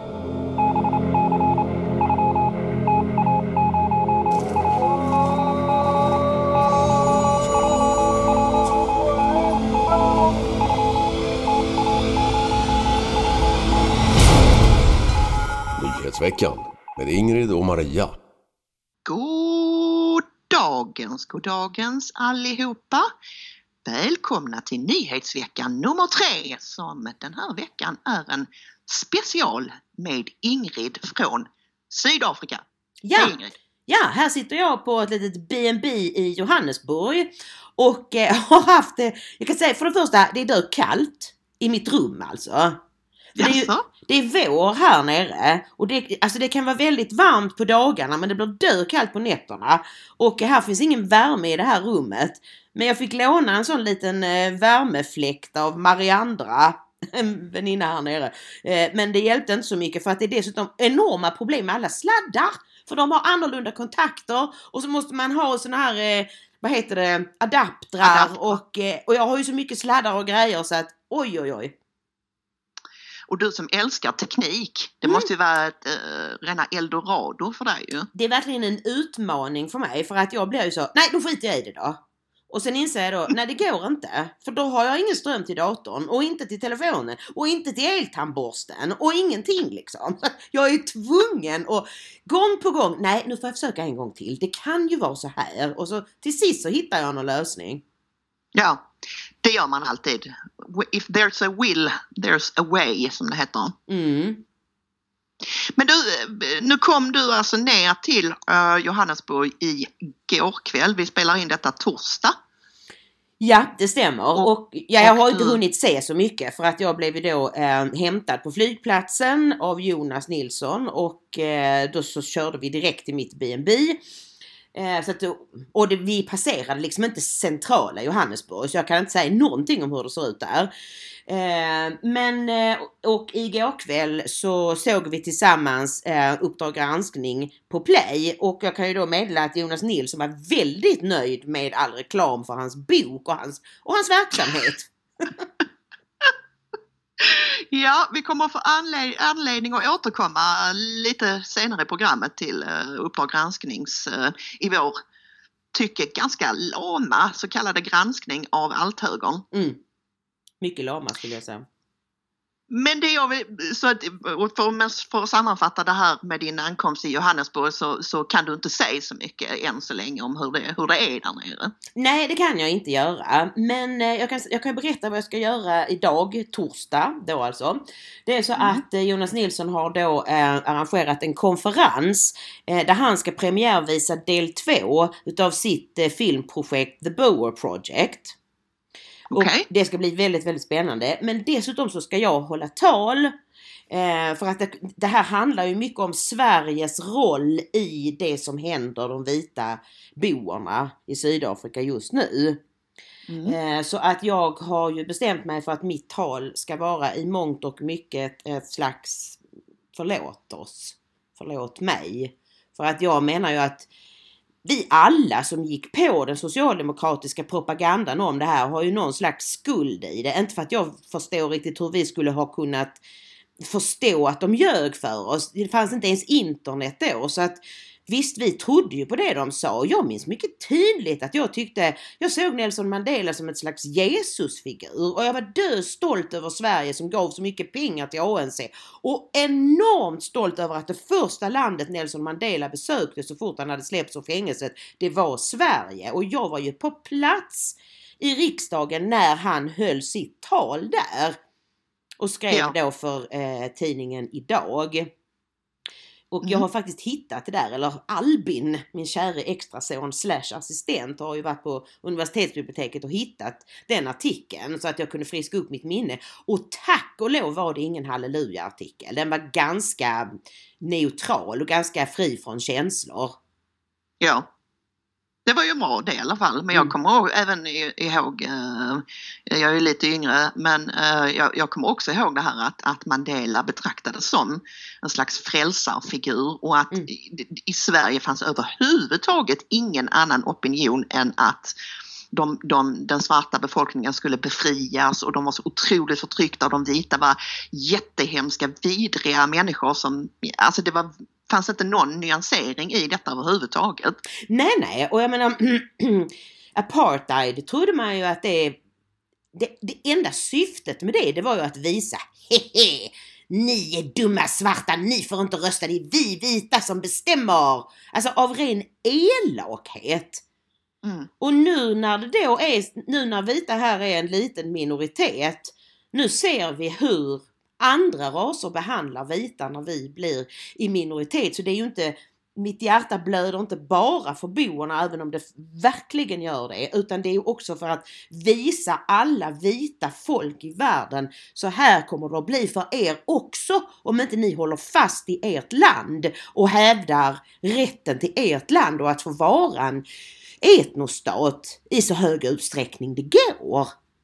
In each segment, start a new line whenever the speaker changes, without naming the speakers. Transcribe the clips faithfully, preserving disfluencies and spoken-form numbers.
Veckan med Ingrid och Maria.
God dagens, god dagens allihopa. Välkomna till nyhetsveckan nummer tre som den här veckan är en special med Ingrid från Sydafrika.
Ja,
Hej Ingrid.
ja, här sitter jag på ett litet B and B i Johannesburg och eh, har haft, eh, jag kan säga för det första, det är dött kallt i mitt rum alltså. För det, är ju, det är vår här nere och det, alltså det kan vara väldigt varmt på dagarna men det blir dökallt på nätterna och här finns ingen värme i det här rummet. Men jag fick låna en sån liten eh, värmefläkt av Mariandra, en väninna här nere. Eh, men det hjälpte inte så mycket för att det är dessutom enorma problem med alla sladdar. För de har annorlunda kontakter och så måste man ha såna här, eh, vad heter det, adaptrar
Adapter.
och, eh, och jag har ju så mycket sladdar och grejer så att oj oj oj.
Och du som älskar teknik, det
Mm.
måste ju vara ett äh, rena eldorado för dig ju.
Det är verkligen en utmaning för mig för att jag blir ju så, nej då skiter jag i det då. Och sen inser jag då, nej det går inte. För då har jag ingen ström till datorn och inte till telefonen och inte till eltandborsten och ingenting liksom. Jag är tvungen och gång på gång, nej nu får jag försöka en gång till. Det kan ju vara så här. Och så till sist så hittar jag någon lösning.
Ja, det gör man alltid. If there's a will, there's a way som det heter.
Mm.
Men du, nu kom du alltså ner till uh, Johannesburg i går kväll. Vi spelar in detta torsdag.
Ja, det stämmer. Och,
Och,
ja, jag har
och,
inte hunnit se så mycket för att jag blev då eh, hämtad på flygplatsen av Jonas Nilsson och eh, då så körde vi direkt till mitt B and B. Eh, så att, och det, vi passerade liksom inte centrala Johannesburg så jag kan inte säga någonting om hur det ser ut där. Eh, men eh, och igår kväll så såg vi tillsammans eh, Uppdrag granskning på Play och jag kan ju då meddela att Jonas Nilsson var väldigt nöjd med all reklam för hans bok och hans, och hans verksamhet.
Ja, vi kommer få anled- anledning att återkomma lite senare i programmet till uh, Uppdrag gransknings uh, i vår tycker ganska lama så kallade granskning av althögern.
Mm. Mycket lama skulle jag säga.
Men det jag vill, så att, för, för att sammanfatta det här med din ankomst i Johannesburg så, så kan du inte säga så mycket än så länge om hur det, hur det är där nere.
Nej, det kan jag inte göra. Men eh, jag, kan, jag kan berätta vad jag ska göra idag, torsdag då alltså. Det är så mm. att eh, Jonas Nilsson har då eh, arrangerat en konferens eh, där han ska premiärvisa del två utav sitt eh, filmprojekt The Boer Project.
Okay.
Och det ska bli väldigt, väldigt spännande. Men dessutom så ska jag hålla tal. Eh, för att det, det här handlar ju mycket om Sveriges roll i det som händer de vita boerna i Sydafrika just nu. Mm. Eh, så att jag har ju bestämt mig för att mitt tal ska vara i mångt och mycket ett slags förlåt oss. Förlåt mig. För att jag menar ju att vi alla som gick på den socialdemokratiska propagandan om det här har ju någon slags skuld i det. Inte för att jag förstår riktigt hur vi skulle ha kunnat förstå att de ljög för oss. Det fanns inte ens internet då så att visst vi trodde ju på det de sa. Jag minns mycket tydligt att jag tyckte, jag såg Nelson Mandela som ett slags Jesusfigur och jag var död stolt över Sverige som gav så mycket pengar till A N C och enormt stolt över att det första landet Nelson Mandela besökte så fort han hade släppts ur fängelset, det var Sverige och jag var ju på plats i riksdagen när han höll sitt tal där och skrev ja. då för eh, tidningen Idag. Och jag har faktiskt hittat det där, eller Albin, min kära extrason slash assistent, har ju varit på universitetsbiblioteket och hittat den artikeln så att jag kunde friska upp mitt minne. Och tack och lov var det ingen halleluja-artikel. Den var ganska neutral och ganska fri från känslor.
Ja. Det var ju bra det i alla fall, men jag kommer ihåg, även ihåg, eh, jag är lite yngre, men eh, jag, jag kommer också ihåg det här att, att Mandela betraktades som en slags frälsarfigur och att mm. i, i Sverige fanns överhuvudtaget ingen annan opinion än att de, de, den svarta befolkningen skulle befrias och de var så otroligt förtryckta och de vita var jättehemska, vidriga människor som, alltså det var, fanns inte någon nyansering i detta överhuvudtaget.
Nej, nej, och jag menar apartheid trodde man ju att det, det, det enda syftet med det, det var ju att visa, hehe, ni är dumma svarta, ni får inte rösta, det är vi vita som bestämmer. Alltså av ren elakhet. Mm. Och nu när det då är, nu när vita här är en liten minoritet, nu ser vi hur andra raser behandlar vita när vi blir i minoritet. Så det är ju inte, mitt hjärta blöder inte bara för boerna, även om det verkligen gör det, utan det är också för att visa alla vita folk i världen, så här kommer det att bli för er också om inte ni håller fast i ert land och hävdar rätten till ert land och att få vara en etnostat i så hög utsträckning det går.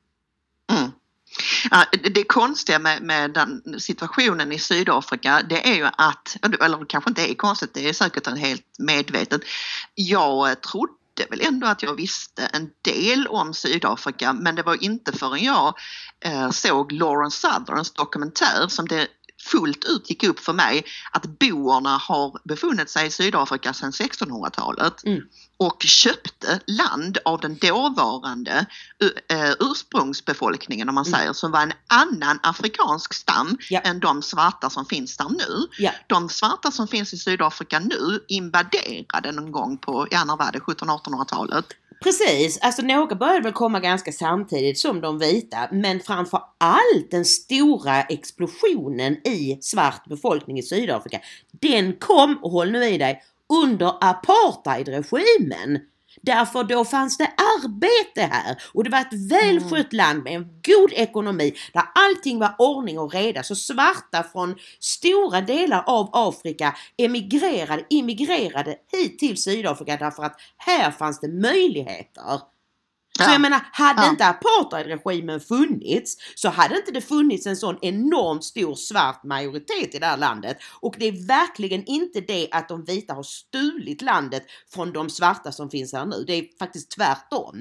Mm. Ja, det konstiga med, med den situationen i Sydafrika, det är ju att, eller kanske inte är konstigt, det är säkert en helt medvetet. Jag trodde väl ändå att jag visste en del om Sydafrika, men det var inte förrän jag eh, såg Lawrence Southerns dokumentär som det fullt ut gick upp för mig att boerna har befunnit sig i Sydafrika sedan sextonhundratalet mm. och köpte land av den dåvarande uh, ursprungsbefolkningen, om man säger, mm. som var en annan afrikansk stam ja. än de svarta som finns där nu. Ja. De svarta som finns i Sydafrika nu invaderade någon gång på, ja, när var det, sjuttonhundra-artonhundratalet.
Precis, alltså några började väl komma ganska samtidigt som de vita, men framför allt den stora explosionen i svart befolkning i Sydafrika, den kom, och håll nu i dig, under apartheidregimen. Därför då fanns det arbete här och det var ett välskött land med en god ekonomi där allting var ordning och reda. Så svarta från stora delar av Afrika emigrerade, immigrerade hit till Sydafrika därför att här fanns det möjligheter. Så ja. jag menar, hade ja. inte apartheidregimen funnits så hade inte det funnits en sån enormt stor svart majoritet i det här landet. Och det är verkligen inte det att de vita har stulit landet från de svarta som finns här nu. Det är faktiskt tvärtom.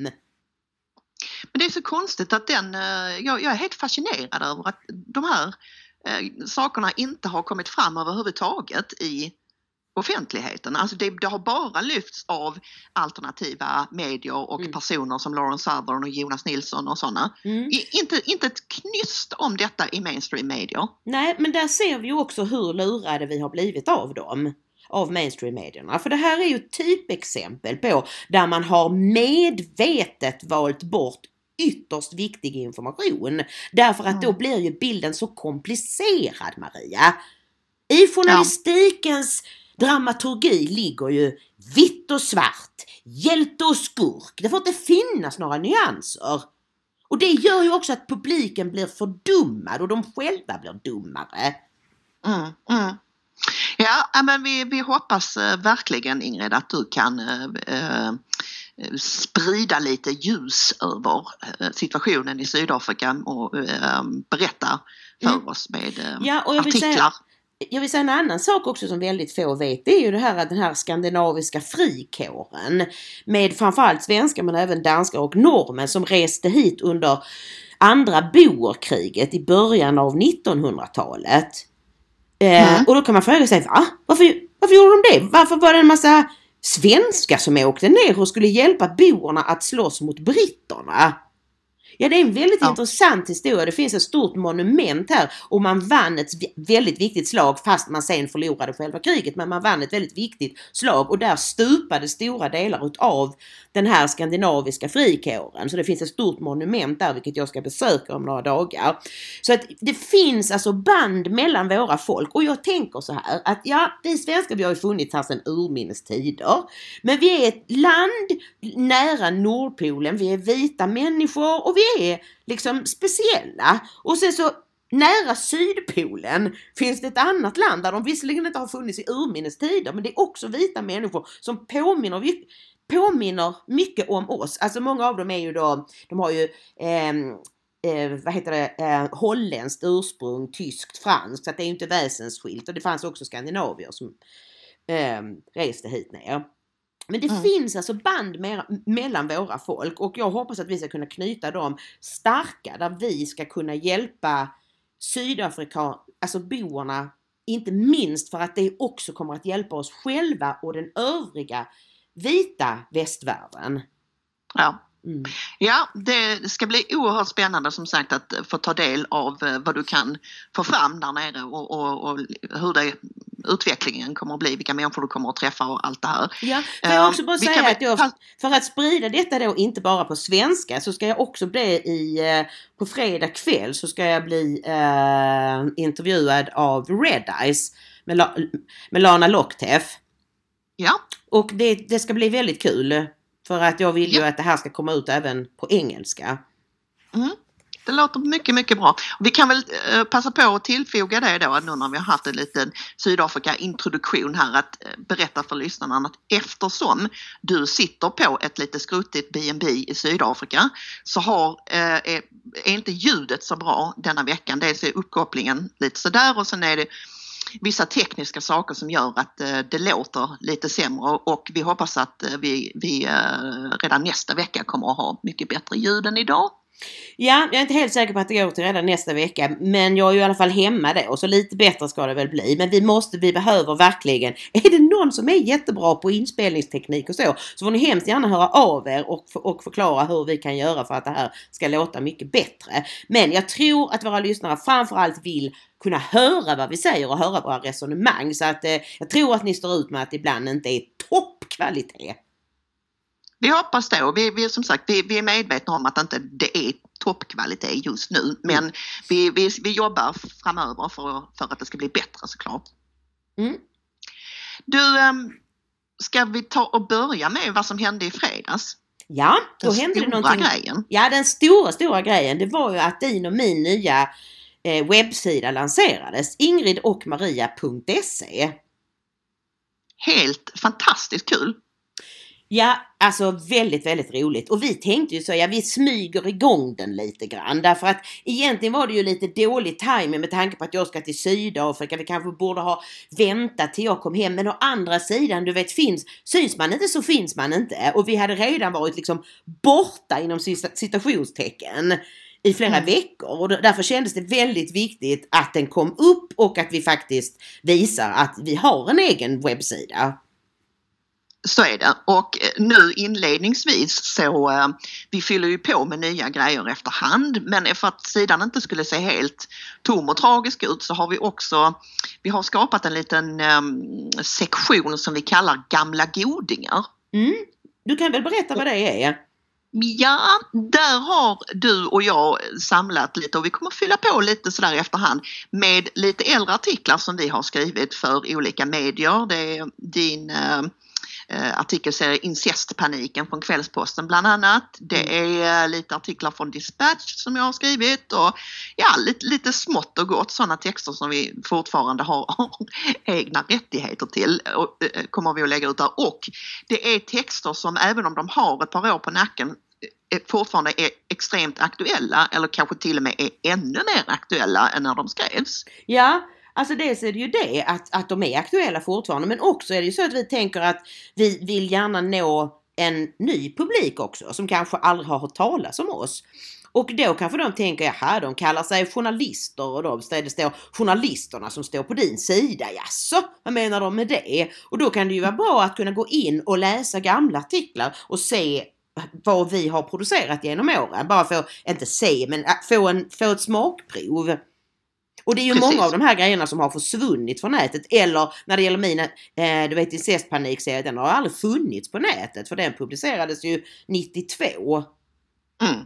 Men det är så konstigt att den, jag, jag är helt fascinerad över att de här eh, sakerna inte har kommit fram överhuvudtaget i offentligheten. Alltså det, det har bara lyfts av alternativa medier och mm. personer som Lawrence Southern och Jonas Nilsson och sådana. Mm. I, inte, inte ett knyst om detta i mainstream medier.
Nej, men där ser vi ju också hur lurade vi har blivit av dem. Av mainstream-medierna. För det här är ju ett typexempel på där man har medvetet valt bort ytterst viktig information. Därför att mm. då blir ju bilden så komplicerad, Maria. I journalistikens ja. dramaturgi ligger ju vitt och svart, hjälte och skurk. Det får inte finnas några nyanser. Och det gör ju också att publiken blir fördummad och de själva blir dummare.
Mm, mm. Ja, men vi, vi hoppas verkligen, Ingrid, att du kan äh, sprida lite ljus över situationen i Sydafrika och äh, berätta för mm. oss med äh,
ja, och jag
artiklar.
Säga, jag vill säga en annan sak också som väldigt få vet. Det är ju det här, den här skandinaviska frikåren med framförallt svenskar men även danskar och norrmän som reste hit under andra boerkriget i början av nittonhundratalet. Mm. Eh, och då kan man fråga sig, va? Varför, varför gjorde de det? Varför var det en massa svenskar som åkte ner och skulle hjälpa boerna att slåss mot britterna? Ja, det är en väldigt ja. intressant historia. Det finns ett stort monument här och man vann ett väldigt viktigt slag fast man sen förlorade själva kriget. Men man vann ett väldigt viktigt slag och där stupade stora delar av den här skandinaviska frikåren. Så det finns ett stort monument där vilket jag ska besöka om några dagar. Så att det finns alltså band mellan våra folk och jag tänker så här att ja, vi svenskar vi har ju funnits här sedan urminnes tider. Men vi är ett land nära Nordpolen, vi är vita människor och vi är liksom speciella. Och sen så nära Sydpolen finns det ett annat land där de visserligen inte har funnits i urminnes tider men det är också vita människor som påminner, påminner mycket om oss. Alltså många av dem är ju då, de har ju eh, eh, vad heter det, eh, holländskt ursprung, tyskt, franskt, så att det är ju inte väsensskilt och det fanns också skandinavier som eh, reste hit ner. Men det
Mm.
finns alltså band med, mellan våra folk och jag hoppas att vi ska kunna knyta dem starka där vi ska kunna hjälpa Sydafrika, alltså boerna, inte minst för att det också kommer att hjälpa oss själva och den övriga vita västvärlden.
Ja.
Mm.
Ja, det ska bli oerhört spännande som sagt att få ta del av vad du kan få fram där nere och, och, och hur det, utvecklingen kommer att bli, vilka människor du kommer att träffa och allt det här.
Ja, får jag också bara
Vi
säga
kan-
att jag, för att sprida detta då inte bara på svenska så ska jag också bli i, eh, på fredag kväll så ska jag bli eh, intervjuad av Red Eyes med, La, med Lana Lockteff.
Ja,
Och det, det ska bli väldigt kul för att jag vill ju
Ja.
att det här ska komma ut även på engelska.
mm. Det låter mycket, mycket bra. Vi kan väl eh, passa på att tillfoga det då, nu när vi har haft en liten Sydafrika-introduktion här, att eh, berätta för lyssnarna att eftersom du sitter på ett lite skruttigt B and B i Sydafrika så har, eh, är, är inte ljudet så bra denna veckan. Dels är uppkopplingen lite sådär och sen är det vissa tekniska saker som gör att eh, det låter lite sämre och vi hoppas att eh, vi, vi eh, redan nästa vecka kommer att ha mycket bättre ljud än idag.
Ja, jag är inte helt säker på att det går till redan nästa vecka men jag är ju i alla fall hemma då och så lite bättre ska det väl bli. Men vi måste, vi behöver verkligen, är det någon som är jättebra på inspelningsteknik och så så får ni hemskt gärna höra av er och, och förklara hur vi kan göra för att det här ska låta mycket bättre. Men jag tror att våra lyssnare framförallt vill kunna höra vad vi säger och höra våra resonemang så att eh, jag tror att ni står ut med att det ibland inte är toppkvalitet.
Vi hoppas det och vi, vi, som sagt, vi, vi är medvetna om att inte det är toppkvalitet just nu men mm. vi, vi, vi jobbar framöver för, för att det ska bli bättre såklart.
Mm.
Du, um, ska vi ta och börja med vad som hände i fredags?
Ja, då
Den
hände det
stora
någonting.
Grejen.
Ja, den stora, stora grejen det var ju att din och min nya eh, webbsida lanserades, ingrid och maria punkt se.
Helt fantastiskt kul.
Ja, alltså väldigt, väldigt roligt. Och vi tänkte ju så, ja vi smyger igång den lite grann. Därför att egentligen var det ju lite dålig timing med tanke på att jag ska till Sydafrika. Vi kanske borde ha väntat till jag kom hem. Men å andra sidan, du vet, finns, syns man inte så finns man inte. Och vi hade redan varit liksom borta inom citationstecken i flera mm. veckor. Och därför kändes det väldigt viktigt att den kom upp och att vi faktiskt visar att vi har en egen webbsida.
Så är det och nu inledningsvis så uh, vi fyller ju på med nya grejer efterhand men för att sidan inte skulle se helt tom och tragisk ut så har vi också vi har skapat en liten um, sektion som vi kallar gamla godingar.
Mm. Du kan väl berätta vad det är?
Ja, där har du och jag samlat lite och vi kommer fylla på lite sådär i efterhand med lite äldre artiklar som vi har skrivit för olika medier. Det är din uh, Uh, artikelserie Incestpaniken från Kvällsposten bland annat. Det är uh, lite artiklar från Dispatch som jag har skrivit och ja, lite, lite smått och gott sådana texter som vi fortfarande har egna rättigheter till och, uh, kommer vi att lägga ut där. Och det är texter som även om de har ett par år på nacken uh, fortfarande är extremt aktuella eller kanske till och med är ännu mer aktuella än när de skrevs.
Ja. Alltså dels är det ju det att, att de är aktuella fortfarande men också är det ju så att vi tänker att vi vill gärna nå en ny publik också som kanske aldrig har hört talas om oss. Och då kanske de tänker, jaha, de kallar sig journalister och då det står journalisterna som står på din sida. Jaså, vad menar de med det? Och då kan det ju vara bra att kunna gå in och läsa gamla artiklar och se vad vi har producerat genom åren. Bara för, inte se, men få, en, få ett smakprov. Och det är ju
Precis.
många av de här grejerna som har försvunnit från nätet. Eller när det gäller mina, eh, du vet incestpanikserien, den har aldrig funnits på nätet. För den publicerades ju nittiotvå.
Mm.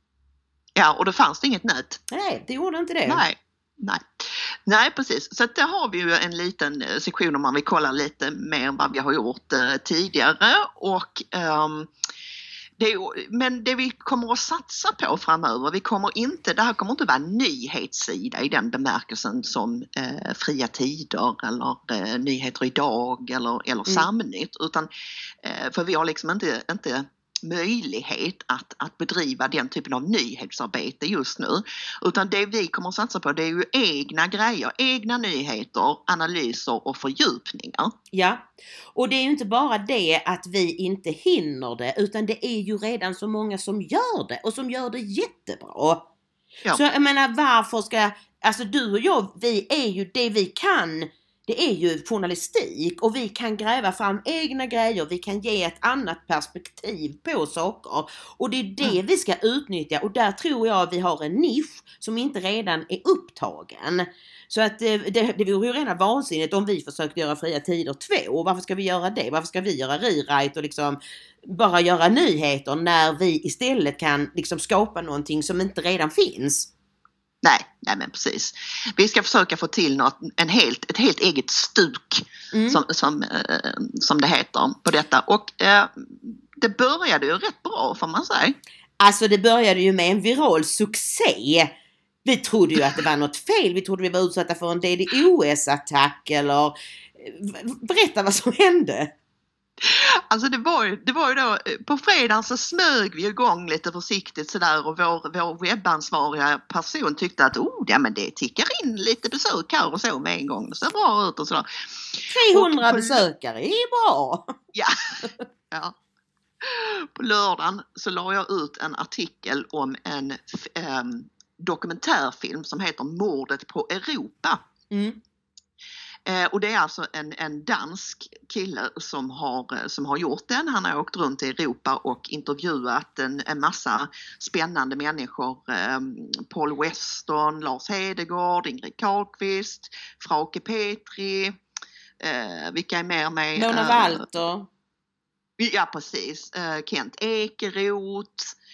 Ja, och då fanns det inget nät.
Nej, det gjorde inte det.
Nej, nej. Nej, precis. Så att där har vi ju en liten sektion om man vill kolla lite mer vad vi har gjort eh, tidigare. Och... Um, Det, men det vi kommer att satsa på framöver, vi kommer inte, det här kommer inte vara en nyhetssida i den bemärkelsen som eh, Fria Tider eller eh, Nyheter idag eller, eller mm. Samnytt utan eh, för vi har liksom inte, inte möjlighet att, att bedriva den typen av nyhetsarbete just nu. Utan det vi kommer att satsa på, det är ju egna grejer, egna nyheter, analyser och fördjupningar.
Ja, och det är ju inte bara det att vi inte hinner det, utan det är ju redan så många som gör det och som gör det jättebra. Ja. Så jag menar, varför ska, alltså du och jag, vi är ju det vi kan. Det är ju journalistik och vi kan gräva fram egna grejer, vi kan ge ett annat perspektiv på saker och det är det mm. vi ska utnyttja, och där tror jag vi har en nisch som inte redan är upptagen. Så att det, det, det vore ju redan vansinnigt om vi försökte göra Fria Tider två. Varför ska vi göra det? Varför ska vi göra rewrite och liksom bara göra nyheter när vi istället kan liksom skapa någonting som inte redan finns?
Nej, nej men precis. Vi ska försöka få till något, en helt, ett helt eget stuk mm. som, som, eh, som det heter på detta. Och eh, det började ju rätt bra, får man säga.
Alltså det började ju med en viral succé. Vi trodde ju att det var något fel. Vi trodde vi var utsatta för en D D O S-attack eller... Berätta vad som hände.
Alltså det var ju, det var ju då, på fredagen så smög vi igång lite försiktigt sådär, och vår, vår webbansvariga person tyckte att oh, ja, men det tickar in lite besök här och så med en gång. Det ser bra ut och sådär.
trehundra
och på,
besökare är bra.
Ja, ja. På lördagen så la jag ut en artikel om en um, dokumentärfilm som heter Mordet på Europa. Mm. Eh, och det är alltså en, en dansk kille som har, som har gjort den. Han har åkt runt i Europa och intervjuat en, en massa spännande människor. Eh, Paul Weston, Lars Hedegaard, Ingrid Carlqvist, Frauke Petri. Eh, vilka är mer med?
Mona
eh,
Walter.
Ja, precis. Eh, Kent Ekeroth.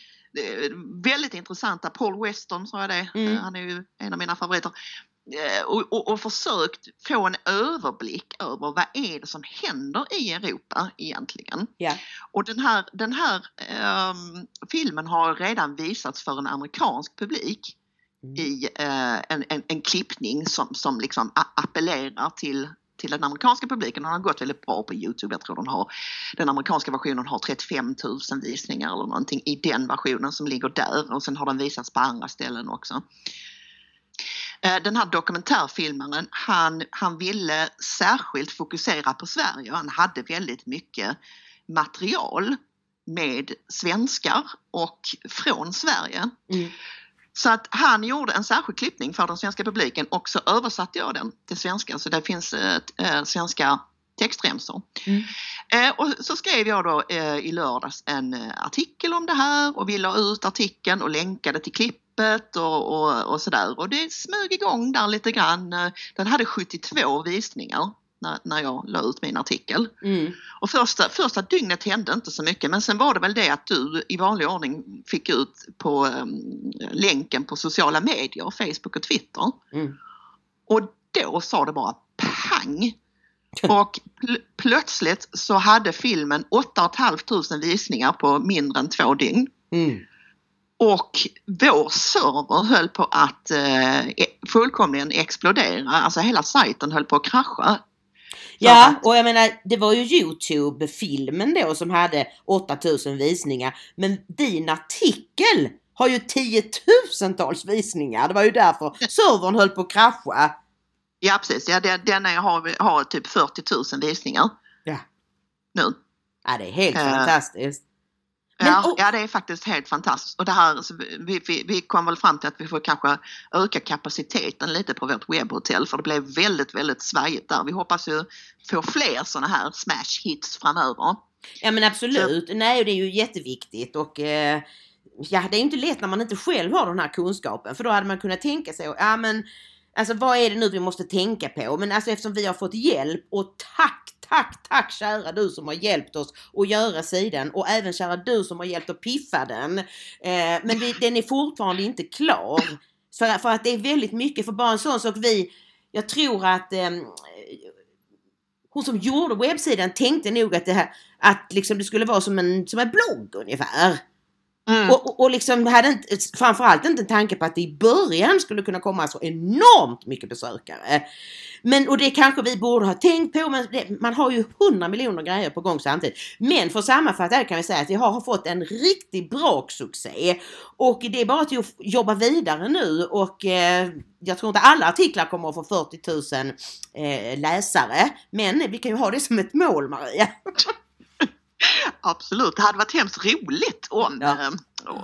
Väldigt intressanta. Paul Weston, sa jag det. Mm. Han är ju en av mina favoriter. Och, och, och försökt få en överblick över vad är det som händer i Europa egentligen. Yeah. Och den här, den här um, filmen har redan visats för en amerikansk publik mm. i uh, en, en, en klippning som, som liksom appellerar till till den amerikanska publiken. Den har gått väldigt bra på YouTube. Jag tror den har, den amerikanska versionen har trettiofem tusen visningar eller någonting i den versionen som ligger där, och sen har den visats på andra ställen också. Den här dokumentärfilmaren, han, han ville särskilt fokusera på Sverige. Han hade väldigt mycket material med svenskar och från Sverige. Mm. Så att han gjorde en särskild klippning för den svenska publiken, och så översatte jag den till svenska. Så det finns äh, svenska textremsor. Mm. Eh, och så skrev jag då eh, i lördags en eh, artikel om det här, och vi la ut artikeln och länkade till klippet och, och, och sådär. Och det smög igång där lite grann. Den hade sjuttiotvå visningar när, när jag la ut min artikel. Mm. Och första, första dygnet hände inte så mycket, men sen var det väl det att du i vanlig ordning fick ut på um, länken på sociala medier, Facebook och Twitter. Mm. Och då sa det bara pang. Och pl- plötsligt så hade filmen åtta och ett halvt tusen visningar på mindre än två dygn. Mm. Och vår server höll på att eh, fullkomligen explodera. Alltså hela sajten höll på att krascha.
Ja, att, och jag menar, det var ju YouTube-filmen då som hade åtta tusen visningar. Men din artikel har ju tiotusentals visningar. Det var ju därför servern höll på att krascha.
Ja, precis. Ja, den, den är, har, har typ fyrtio tusen visningar.
Ja.
Nu.
Ja, det är helt uh, fantastiskt.
Men, ja, och, ja, det är faktiskt helt fantastiskt. Och det här, så vi, vi, vi kom väl fram till att vi får kanske öka kapaciteten lite på vårt webbhotell. För det blev väldigt, väldigt svajigt där. Vi hoppas ju få fler sådana här smash hits framöver.
Ja, men absolut. Så. Nej, det är ju jätteviktigt. Och eh, ja, det är inte lätt när man inte själv har den här kunskapen. För då hade man kunnat tänka sig, ja men... Alltså vad är det nu vi måste tänka på? Men alltså eftersom vi har fått hjälp, och tack, tack, tack kära du som har hjälpt oss att göra sidan, och även kära du som har hjälpt att piffa den. Eh, men vi, den är fortfarande inte klar. För, för att det är väldigt mycket, för bara en sån sak vi, jag tror att eh, hon som gjorde webbsidan tänkte nog att det här, att liksom det skulle vara som en, som en blogg ungefär. Mm. Och, och, och liksom hade inte, framförallt inte en tanke på att det i början skulle kunna komma så enormt mycket besökare. Men, och det kanske vi borde ha tänkt på, men det, man har ju hundra miljoner grejer på gång samtidigt. Men för sammanfatta kan vi säga att vi har fått en riktigt bra succé. Och det är bara till att jobba vidare nu och eh, jag tror inte alla artiklar kommer att få fyrtio tusen eh, läsare. Men vi kan ju ha det som ett mål, Maria.
Absolut, det hade varit hemskt roligt om, ja. eh,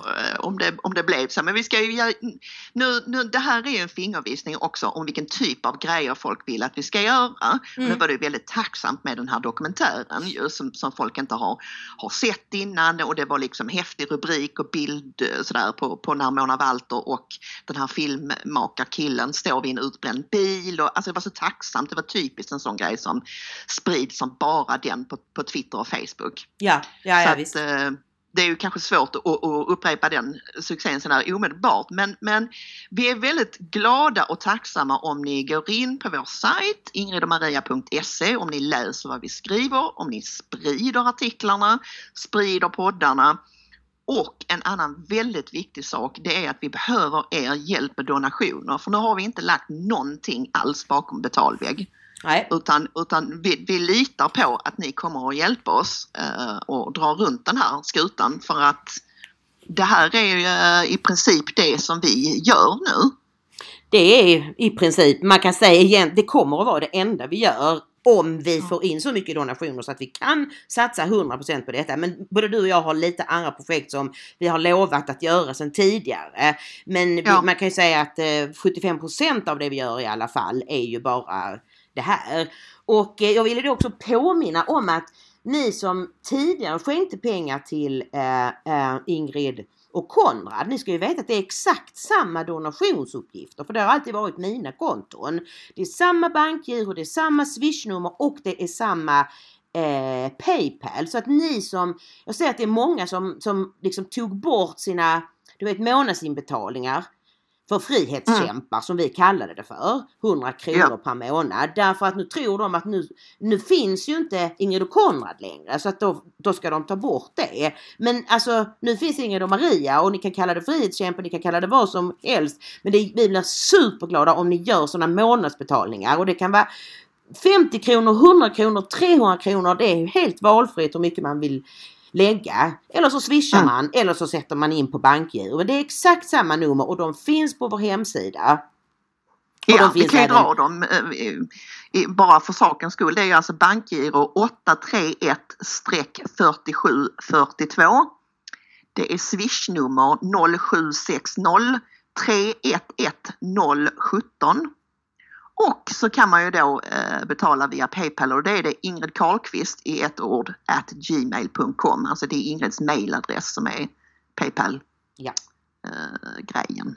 om, det, om det blev så. Men vi ska ju göra, nu, nu, det här är ju en fingervisning också om vilken typ av grejer folk vill att vi ska göra. Mm. Nu var det ju väldigt tacksamt med den här dokumentären ju, som, som folk inte har, har sett innan, och det var liksom häftig rubrik och bild sådär på, på när Mona Walter och den här filmmakarkillen står vid en utbränd bil. Och, alltså det var så tacksamt, det var typiskt en sån grej som sprids som bara den på, på Twitter och Facebook.
Ja, ja, ja
så
visst.
Att, eh, det är ju kanske svårt att, att upprepa den succén så där omedelbart. Men, men vi är väldigt glada och tacksamma om ni går in på vår sajt ingrid och maria punkt se, om ni läser vad vi skriver, om ni sprider artiklarna, sprider poddarna. Och en annan väldigt viktig sak, det är att vi behöver er hjälp med donationer. För nu har vi inte lagt någonting alls bakom betalvägg.
Nej.
Utan, utan vi, vi litar på att ni kommer att hjälpa oss eh, och dra runt den här skutan, för att det här är ju eh, i princip det som vi gör nu.
Det är i princip, man kan säga igen, det kommer att vara det enda vi gör om vi får in så mycket donationer så att vi kan satsa hundra procent på detta. Men både du och jag har lite andra projekt som vi har lovat att göra sedan tidigare. Men
ja.
vi, man kan ju säga att eh, sjuttiofem procent av det vi gör i alla fall är ju bara det här. Och eh, jag ville då också påminna om att ni som tidigare skänkte pengar till eh, eh, Ingrid och Konrad, ni ska ju veta att det är exakt samma donationsuppgifter, för det har alltid varit mina konton. Det är samma bankgiro, det är samma swishnummer och det är samma eh, PayPal. Så att ni som, jag ser att det är många som, som liksom tog bort sina, du vet, månadsinbetalningar för frihetskämpar, mm. som vi kallade det för, hundra kronor ja. per månad. Därför att nu tror de att nu, nu finns ju inte Ingrid och Konrad längre, så att då, då ska de ta bort det. Men alltså, nu finns Ingrid och Maria, och ni kan kalla det frihetskämpar, ni kan kalla det vad som helst. Men det, vi blir superglada om ni gör sådana månadsbetalningar, och det kan vara femtio kronor, hundra kronor, trehundra kronor, det är helt valfritt hur mycket man vill lägga, eller så swishar man, mm. eller så sätter man in på bankgiro. Men det är exakt samma nummer och de finns på vår hemsida. Och
ja,
vi
kan ju dra dem eh, bara för sakens skull. Det är alltså bankgiro åtta tre ett fyra sju fyra två. Det är swishnummer noll sju sex noll tre ett ett noll ett sju. Och så kan man ju då eh, betala via PayPal, och det är det Ingrid Karlqvist i ett ord at gmail punkt com. Alltså det är Ingrids mailadress som är PayPal
ja.
eh, grejen.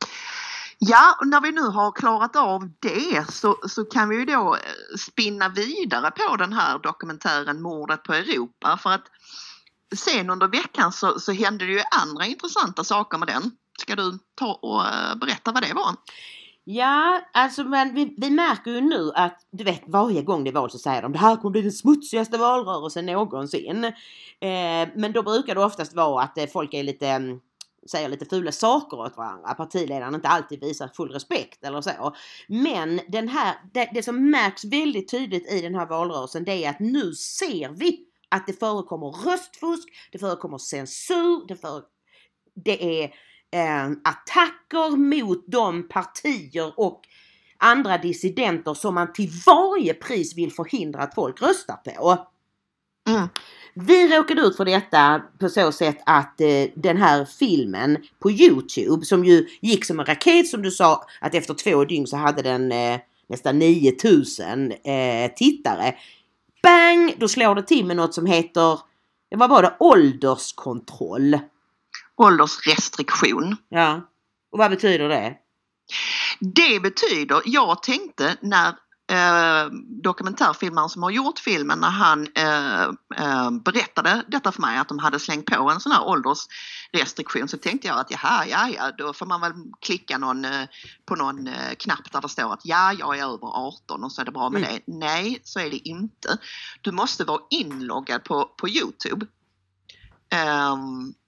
Ja, och när vi nu har klarat av det så, så kan vi ju då spinna vidare på den här dokumentären Mordet på Europa. För att sen under veckan så, så hände det ju andra intressanta saker med den. Ska du ta och uh, berätta vad det var?
Ja, alltså men vi, vi märker ju nu att, du vet, varje gång det är val så säger de det här kommer bli den smutsigaste valrörelsen någonsin. Eh, men då brukar det oftast vara att eh, folk är lite, säger lite fula saker åt varandra. Partiledaren inte alltid visar full respekt eller så. Men den här, det, det som märks väldigt tydligt i den här valrörelsen, det är att nu ser vi att det förekommer röstfusk, det förekommer censur, det, för, det är Eh, attacker mot de partier och andra dissidenter som man till varje pris vill förhindra att folk röstar på. Mm. Vi råkade ut för detta på så sätt att eh, den här filmen på YouTube, som ju gick som en raket, som du sa, att efter två dygn så hade den eh, nästan nio tusen eh, tittare. Bang! Då slår det till med något som heter, vad var det, ålderskontroll.
Åldersrestriktion.
Ja, och vad betyder det?
Det betyder, jag tänkte när eh, dokumentärfilmaren som har gjort filmen, när han eh, eh, berättade detta för mig, att de hade slängt på en sån här åldersrestriktion, så tänkte jag att jaha, ja, ja, då får man väl klicka någon, eh, på någon eh, knapp där det står att ja, jag är över arton och så är det bra med mm. det. Nej, så är det inte. Du måste vara inloggad på, på YouTube. Um,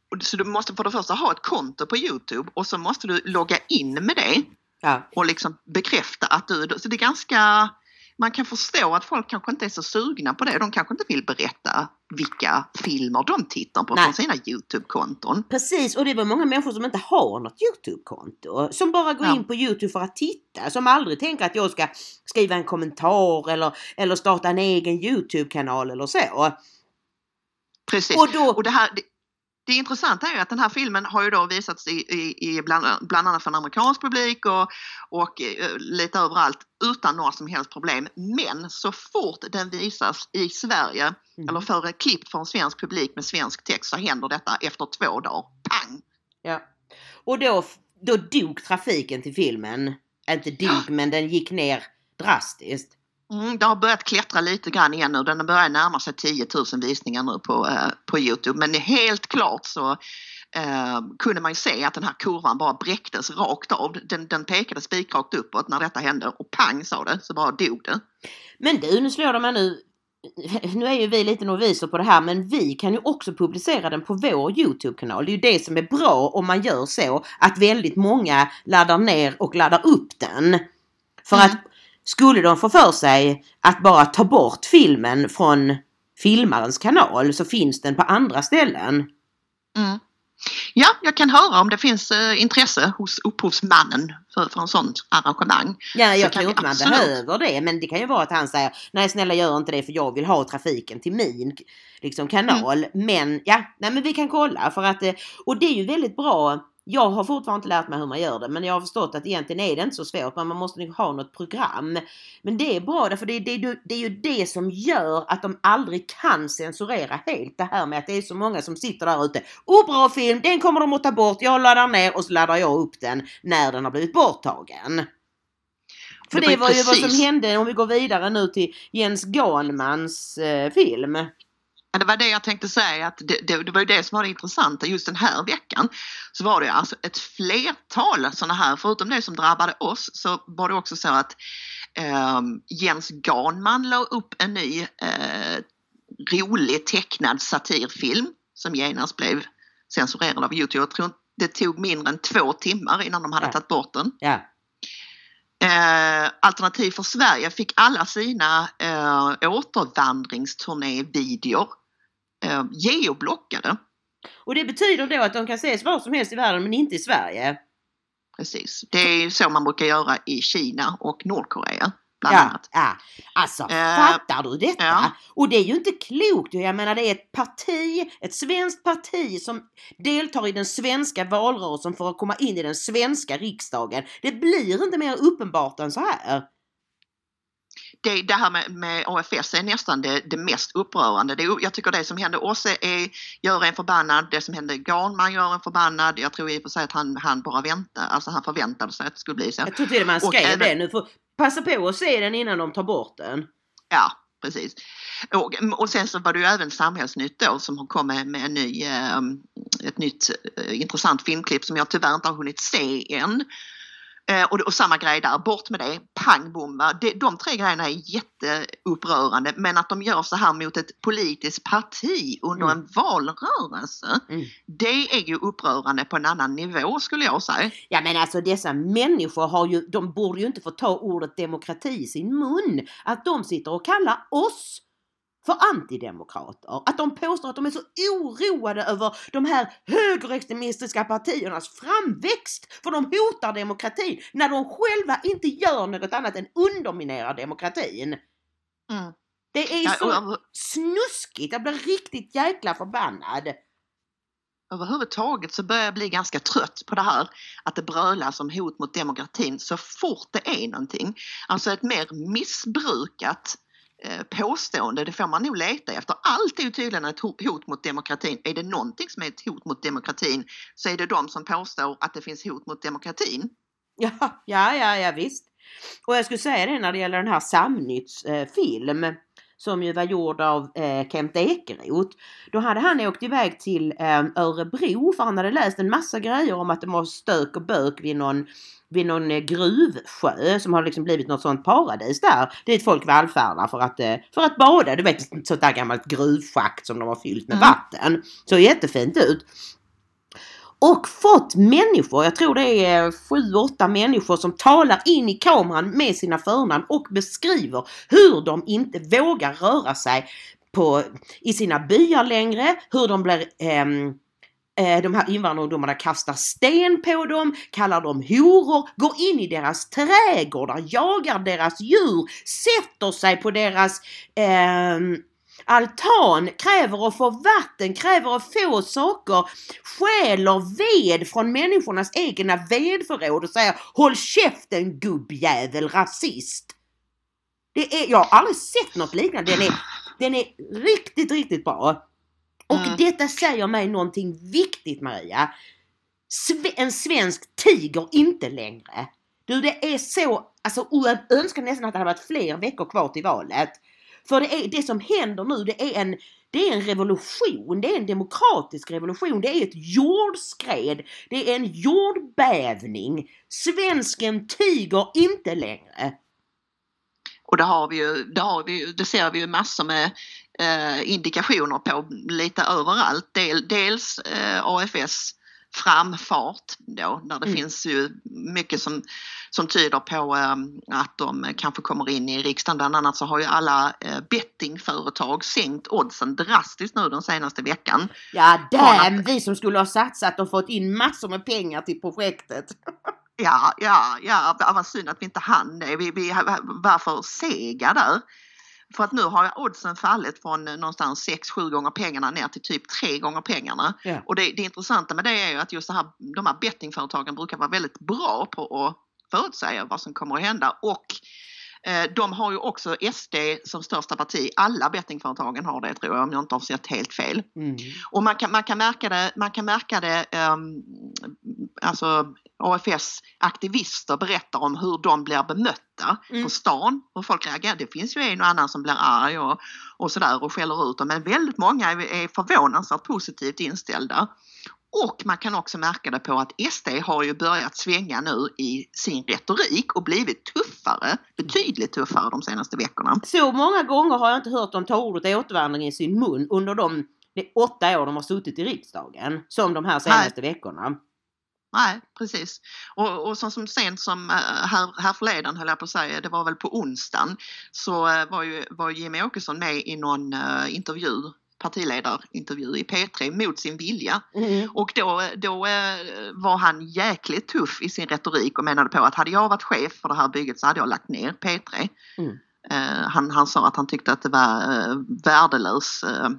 Så du måste för det första ha ett konto på YouTube och så måste du logga in med det.
Ja.
Och liksom bekräfta att du... Så det är ganska... Man kan förstå att folk kanske inte är så sugna på det. De kanske inte vill berätta vilka filmer de tittar på. Nej. Från sina YouTube-konton.
Precis, och det var många människor som inte har något YouTube-konto. Som bara går ja. in på YouTube för att titta. Som aldrig tänker att jag ska skriva en kommentar eller, eller starta en egen YouTube-kanal eller så.
Precis, och, då, och det här... Det, Det intressanta är ju att den här filmen har ju då visats i, i, i bland, bland annat för en amerikansk publik och, och uh, lite överallt utan några som helst problem. Men så fort den visas i Sverige mm. eller för ett klipp för en svensk publik med svensk text så händer detta efter två dagar. Pang!
Ja, och då, då dog trafiken till filmen. Inte dog, ja. men den gick ner drastiskt.
Mm, det har börjat klättra lite grann igen nu. Den börjar närma sig tio tusen visningar nu på, eh, på YouTube. Men helt klart så eh, kunde man ju se att den här kurvan bara bräcktes rakt av. Den, den pekade spikrakt uppåt när detta hände och pang sa det, så bara dog det.
Men du, nu slår de här nu. Nu är ju vi lite noviser på det här, men vi kan ju också publicera den på vår YouTube-kanal. Det är ju det som är bra om man gör så att väldigt många laddar ner och laddar upp den. För mm. att skulle de få för sig att bara ta bort filmen från filmarens kanal så finns den på andra ställen.
Mm. Ja, jag kan höra om det finns eh, intresse hos upphovsmannen för, för en sån arrangemang.
Ja, jag tror inte man behöver det, men det kan ju vara att han säger nej snälla gör inte det för jag vill ha trafiken till min liksom, kanal. Mm. Men ja, nej, men vi kan kolla för att, och det är ju väldigt bra. Jag har fortfarande inte lärt mig hur man gör det, men jag har förstått att egentligen är det inte så svårt, men man måste nog ha något program. Men det är bra därför det är, det, är, det är ju det som gör att de aldrig kan censurera helt det här med att det är så många som sitter där ute. Oh, bra film, den kommer de att ta bort, jag laddar ner och så laddar jag upp den när den har blivit borttagen. För det, det var, var ju vad som hände om vi går vidare nu till Jens Ganmans eh, film.
Det var det jag tänkte säga, att det, det, det var ju det som var det intressanta just den här veckan. Så var det alltså ett flertal sådana här, förutom det som drabbade oss så var det också så att eh, Jens Ganman la upp en ny eh, rolig tecknad satirfilm som genast blev censurerad av YouTube. Jag tror det tog mindre än två timmar innan de hade ja. tagit bort den.
Ja.
Eh, Alternativ för Sverige fick alla sina eh, återvandringsturnévideor eh, geoblockade.
Och det betyder då att de kan ses var som helst i världen men inte i Sverige.
Precis, det är så man brukar göra i Kina och Nordkorea bland
ja,
annat.
Ja, alltså eh, fattar du detta? Ja. Och det är ju inte klokt, jag menar det är ett parti, ett svenskt parti som deltar i den svenska valrörelsen för att komma in i den svenska riksdagen. Det blir inte mer uppenbart än så här.
Det, det här med, med A F S är nästan det, det mest upprörande. Det, jag tycker det som hände oss är gör en förbannad, det som hände Ganman gör en förbannad. Jag tror i och för sig att han, han bara väntade, alltså han förväntade sig att det skulle bli så.
Jag tror till och med man skrev även, det nu, för passa på att se den innan de tar bort den.
Ja, precis. Och, och sen så var det ju även Samhällsnytt då som har kommit med en ny, ett nytt intressant filmklipp som jag tyvärr inte har hunnit se än. Och, och samma grej där, bort med det, pang bomba. De, de tre grejerna är jätteupprörande, men att de gör så här mot ett politiskt parti under mm. en valrörelse, mm. det är ju upprörande på en annan nivå skulle jag säga.
Ja men alltså dessa människor har ju, de borde ju inte få ta ordet demokrati i sin mun. Att de sitter och kallar oss för antidemokrater. Att de påstår att de är så oroade över de här högerextremistiska partiernas framväxt. För de hotar demokratin när de själva inte gör något annat än underminerar demokratin. Mm. Det är ja, så över... snuskigt. Jag blir riktigt jäkla förbannad.
Överhuvudtaget så börjar jag bli ganska trött på det här. Att det brölas om hot mot demokratin så fort det är någonting. Alltså ett mer missbrukat påstående, det får man nog leta efter. Allt är ju tydligen ett hot mot demokratin. Är det någonting som är ett hot mot demokratin så är det de som påstår att det finns hot mot demokratin.
Ja, ja, ja, ja visst. Och jag skulle säga det när det gäller den här Samnytts eh, film som ju var gjord av eh, Kent Ekeroth. Då hade han åkt iväg till eh, Örebro för han hade läst en massa grejer om att det var stök och bök vid någon vid någon gruvsjö som har liksom blivit något sånt paradis där. Dit folk vallfärdar för att, för att bada. Du vet, ett sånt där gammalt gruvschakt som de har fyllt med mm. vatten. Så jättefint ut. och fått människor, jag tror det är sju, åtta människor som talar in i kameran med sina förnamn och beskriver hur de inte vågar röra sig på, i sina byar längre, hur de blir ehm, de här invandrarungdomarna kastar sten på dem, kallar dem horor, går in i deras trädgårdar, jagar deras djur, sätter sig på deras eh, altan, kräver att få vatten, kräver att få saker, stjäler ved från människornas egna vedförråd och säger håll käften gubbjävel, rasist. Det är, jag har aldrig sett något liknande, den är, den är riktigt, riktigt bra. Och mm. detta säger mig någonting viktigt, Maria. Sve- en svensk tiger inte längre. Du, det är så, alltså jag önskar nästan att det hade varit fler veckor kvar till valet. För det, är, det som händer nu, det är, en, det är en revolution, det är en demokratisk revolution, det är ett jordskred, det är en jordbävning. Svensken tiger inte längre.
Och det har vi ju, det, har vi ju, det ser vi ju massor med eh, indikationer på lite överallt. Del, dels eh, A F S framfart då, där det mm. finns ju mycket som, som tyder på eh, att de kanske kommer in i riksdagen. Bland annat så har ju alla eh, bettingföretag sänkt oddsen drastiskt nu den senaste veckan.
Ja, damn, att, vi som skulle ha satsat och fått in massor med pengar till projektet.
Ja, ja, ja, det var synd att vi inte hann det. Vi, vi var för sega där. För att nu har oddsen fallit från någonstans sex sju gånger pengarna ner till typ tre gånger pengarna. Ja. Och det, det intressanta med det är ju att just det här, de här bettingföretagen brukar vara väldigt bra på att förutsäga vad som kommer att hända. Och eh, de har ju också S D som största parti. Alla bettingföretagen har det, tror jag, om jag inte har sett helt fel. Mm. Och man kan, man kan märka det, man kan märka det um, alltså A F S-aktivister berättar om hur de blir bemötta mm. på stan, hur folk reagerar. Det finns ju en och annan som blir arg och, och sådär och skäller ut dem, men väldigt många är, är förvånansvärt positivt inställda. Och man kan också märka det på att S D har ju börjat svänga nu i sin retorik och blivit tuffare, betydligt tuffare de senaste veckorna.
Så många gånger har jag inte hört dem ta ordet återvandring i sin mun under de, de åtta år de har suttit i riksdagen som de här senaste Nej. veckorna.
Nej, precis. Och, och som, som sent som här, här förleden höll jag på att säga, det var väl på onsdagen, så var ju var Jimmie Åkesson med i någon uh, intervju, partiledarintervju i P tre mot sin vilja. Mm. Och då, då uh, var han jäkligt tuff i sin retorik och menade på att hade jag varit chef för det här bygget så hade jag lagt ner P tre. Mm. Uh, han, han sa att han tyckte att det var uh, värdelös uh,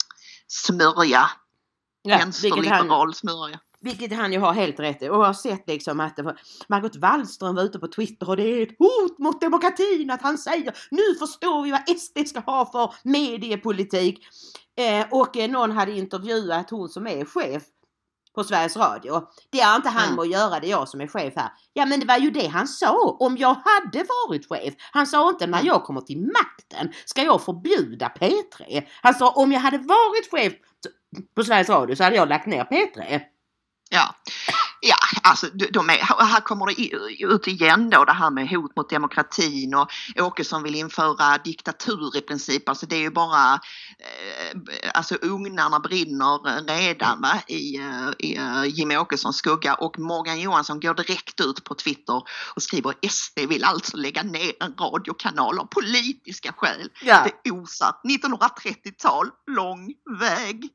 smörja. Ja, vänsterliberal smörja.
Vilket han ju har helt rätt i. Och jag har sett liksom att det var, Margot Wallström var ute på Twitter och det är ett hot mot demokratin att han säger nu förstår vi vad S D ska ha för mediepolitik. Eh, och eh, någon hade intervjuat hon som är chef på Sveriges Radio. Det är inte han mm. med att göra, det är jag som är chef här. Ja, men det var ju det han sa. Om jag hade varit chef. Han sa inte när jag kommer till makten ska jag förbjuda P tre. Han sa om jag hade varit chef på Sveriges Radio så hade jag lagt ner P tre.
Ja, ja, alltså de är, här kommer det ut igen då det här med hot mot demokratin och Åkesson vill införa diktatur i princip. Alltså det är ju bara, eh, alltså ugnarna brinner redan va, i, i Jimmie Åkessons skugga och Morgan Johansson går direkt ut på Twitter och skriver S D vill alltså lägga ner en radiokanal av politiska skäl. Ja. Det är osatt, nittonhundratrettiotal, lång väg.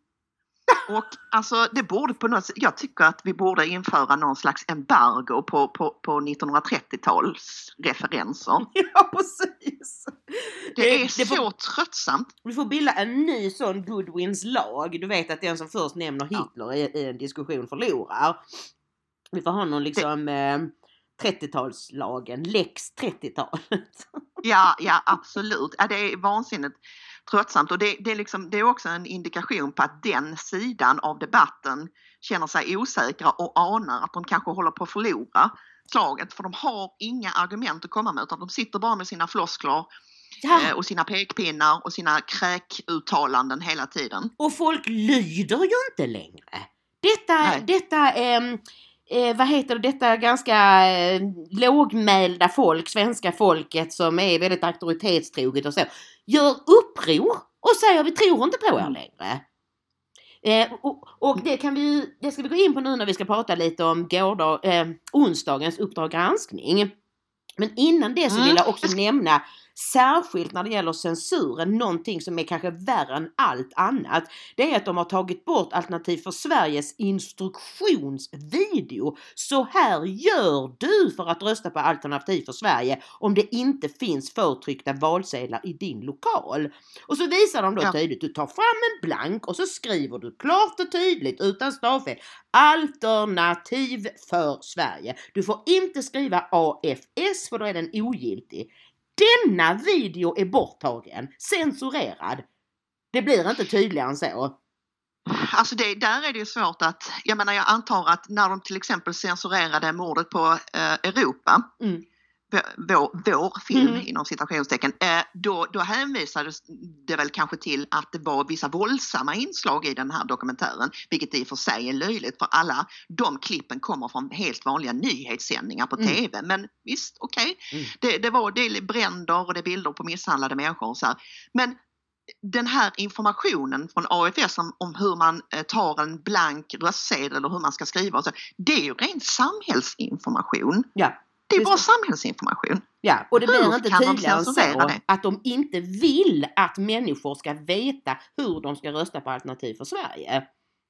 Och alltså det borde på något sätt, jag tycker att vi borde införa någon slags embargo på, på, på nittonhundratrettio-tals referenser.
Ja, precis.
Det, det är det så får, tröttsamt.
Vi får bilda en ny sån Goodwins lag. Du vet att den som först nämner Hitler ja. i, i en diskussion förlorar. Vi får ha någon liksom eh, trettiotalslagen, Lex trettiotalet.
Ja, ja absolut. Ja, det är vansinnigt tröttsamt och det, det, är liksom, det är också en indikation på att den sidan av debatten känner sig osäkra och anar att de kanske håller på att förlora slaget för de har inga argument att komma med utan de sitter bara med sina floskler ja. eh, och sina pekpinnar och sina kräkuttalanden hela tiden.
Och folk lyder ju inte längre. Detta, detta eh, eh, vad heter det, detta ganska eh, lågmälda folk, svenska folket som är väldigt auktoritetstroget och så, gör uppror och säger vi tror inte på er längre. Eh, och, och det kan vi, det ska vi gå in på nu när vi ska prata lite om gårdag, eh, onsdagens Uppdrag granskning. Men innan det så
Mm.
vill jag också nämna, särskilt när det gäller censuren, någonting som är kanske värre än allt annat. Det är att de har tagit bort Alternativ för Sveriges instruktionsvideo. Så här gör du för att rösta på Alternativ för Sverige om det inte finns förtryckta valsedlar i din lokal. Och så visar de då
Ja.
tydligt, du tar fram en blank och så skriver du klart och tydligt utan stavfel: Alternativ för Sverige. Du får inte skriva A F S för då är den ogiltig. Denna video är borttagen, censurerad. Det blir inte tydligare än så.
Alltså det, där är det ju svårt att, jag menar jag antar att när de till exempel censurerade mordet på eh, Europa,
Mm.
vår, vår film
Mm.
inom citationstecken, eh, då, då hänvisades det väl kanske till att det var vissa våldsamma inslag i den här dokumentären, vilket i och för sig är löjligt för alla de klippen kommer från helt vanliga nyhetssändningar på
Mm.
tv, men visst, okej. Okay.
Mm.
Det, det var det är bränder och det är bilder på misshandlade människor och så här. Men den här informationen från A F S om, om hur man eh, tar en blank röstsedel eller hur man ska skriva och så, det är ju ren samhällsinformation.
Ja.
Det är bara
Just det.
samhällsinformation.
Ja, och det
Hur
blir inte
kan de
tydligare än
censurera
så
det?
att de inte vill att människor ska veta hur de ska rösta på Alternativ för Sverige.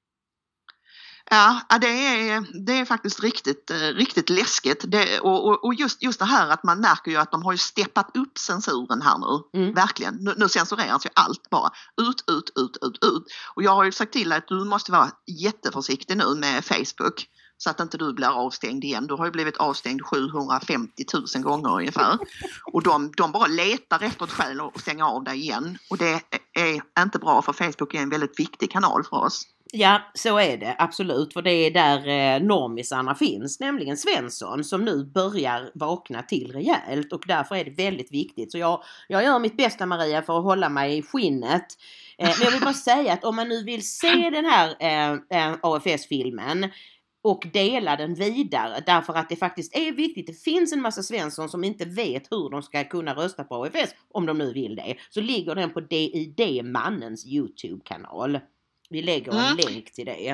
Ja, det är, det är faktiskt riktigt, riktigt läskigt. Det, och och, och just, just det här att man märker ju att de har ju steppat upp censuren här nu.
Mm.
Verkligen. Nu, nu censureras ju allt bara. Ut, ut, ut, ut, ut. Och jag har ju sagt till att du måste vara jätteförsiktig nu med Facebook. Så att inte du blir avstängd igen. Du har ju blivit avstängd sjuhundrafemtio tusen gånger ungefär. Och de, de bara letar efter ett skäl att stänga av dig igen. Och det är inte bra, för Facebook är en väldigt viktig kanal för oss.
Ja, så är det absolut, för det är där eh, normisarna finns, nämligen Svensson, som nu börjar vakna till rejält, och därför är det väldigt viktigt. Så jag, jag gör mitt bästa, Maria, för att hålla mig i skinnet. Eh, men jag vill bara säga att om man nu vill se den här eh, A F S-filmen och dela den vidare, därför att det faktiskt är viktigt. Det finns en massa Svensson som inte vet hur de ska kunna rösta på A F S om de nu vill det. Så ligger den på D I D-mannens YouTube-kanal. Vi lägger en
Mm.
länk till det.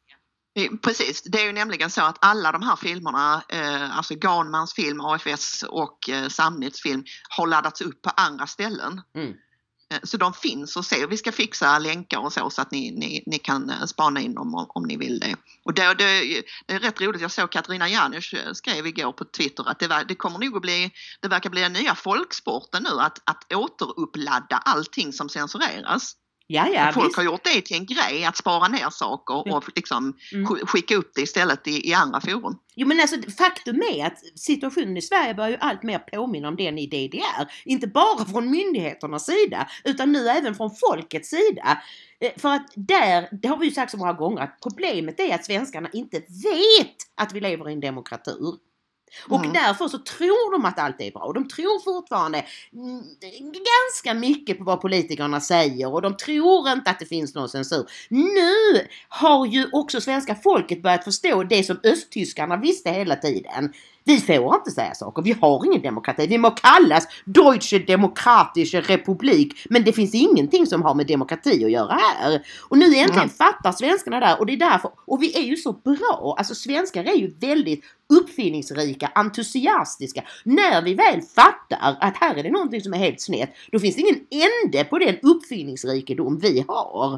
Precis, det är ju nämligen så att alla de här filmerna, eh, alltså Ganmans film, A F S och eh, Samnytts film, har laddats upp på andra ställen.
Mm.
Eh, så de finns och se. Vi ska fixa länkar och så, så att ni, ni, ni kan eh, spana in dem om, om ni vill det. Och det, det, det är rätt roligt, jag såg Katarina Janouch skrev igår på Twitter att det, var, det kommer nog att bli, det verkar bli den nya folksporten nu, att, att återupladda allting som censureras.
Ja, ja,
Folk
visst.
har gjort det till en grej att spara ner saker och liksom
Mm.
sk- skicka upp det istället i, i andra forum.
Jo, men alltså faktum är att situationen i Sverige börjar ju allt mer påminna om den i D D R. Inte bara från myndigheternas sida, utan nu även från folkets sida. Eh, För att där, det har vi ju sagt så många gånger, att problemet är att svenskarna inte vet att vi lever i en demokratur. Och
Mm.
därför så tror de att allt är bra. De tror fortfarande mm, ganska mycket på vad politikerna säger. Och de tror inte att det finns någon censur. Nu har ju också svenska folket börjat förstå det som östtyskarna visste hela tiden. Vi får inte säga saker. Vi har ingen demokrati. Vi må kallas Deutsche Demokratische Republik. Men det finns ingenting som har med demokrati att göra här. Och nu äntligen
Mm.
fattar svenskarna där. Och det är därför. Och vi är ju så bra. Alltså svenskar är ju väldigt uppfinningsrika, entusiastiska. När vi väl fattar att här är det någonting som är helt snett, då finns det ingen ände på den uppfinningsrikedom vi har.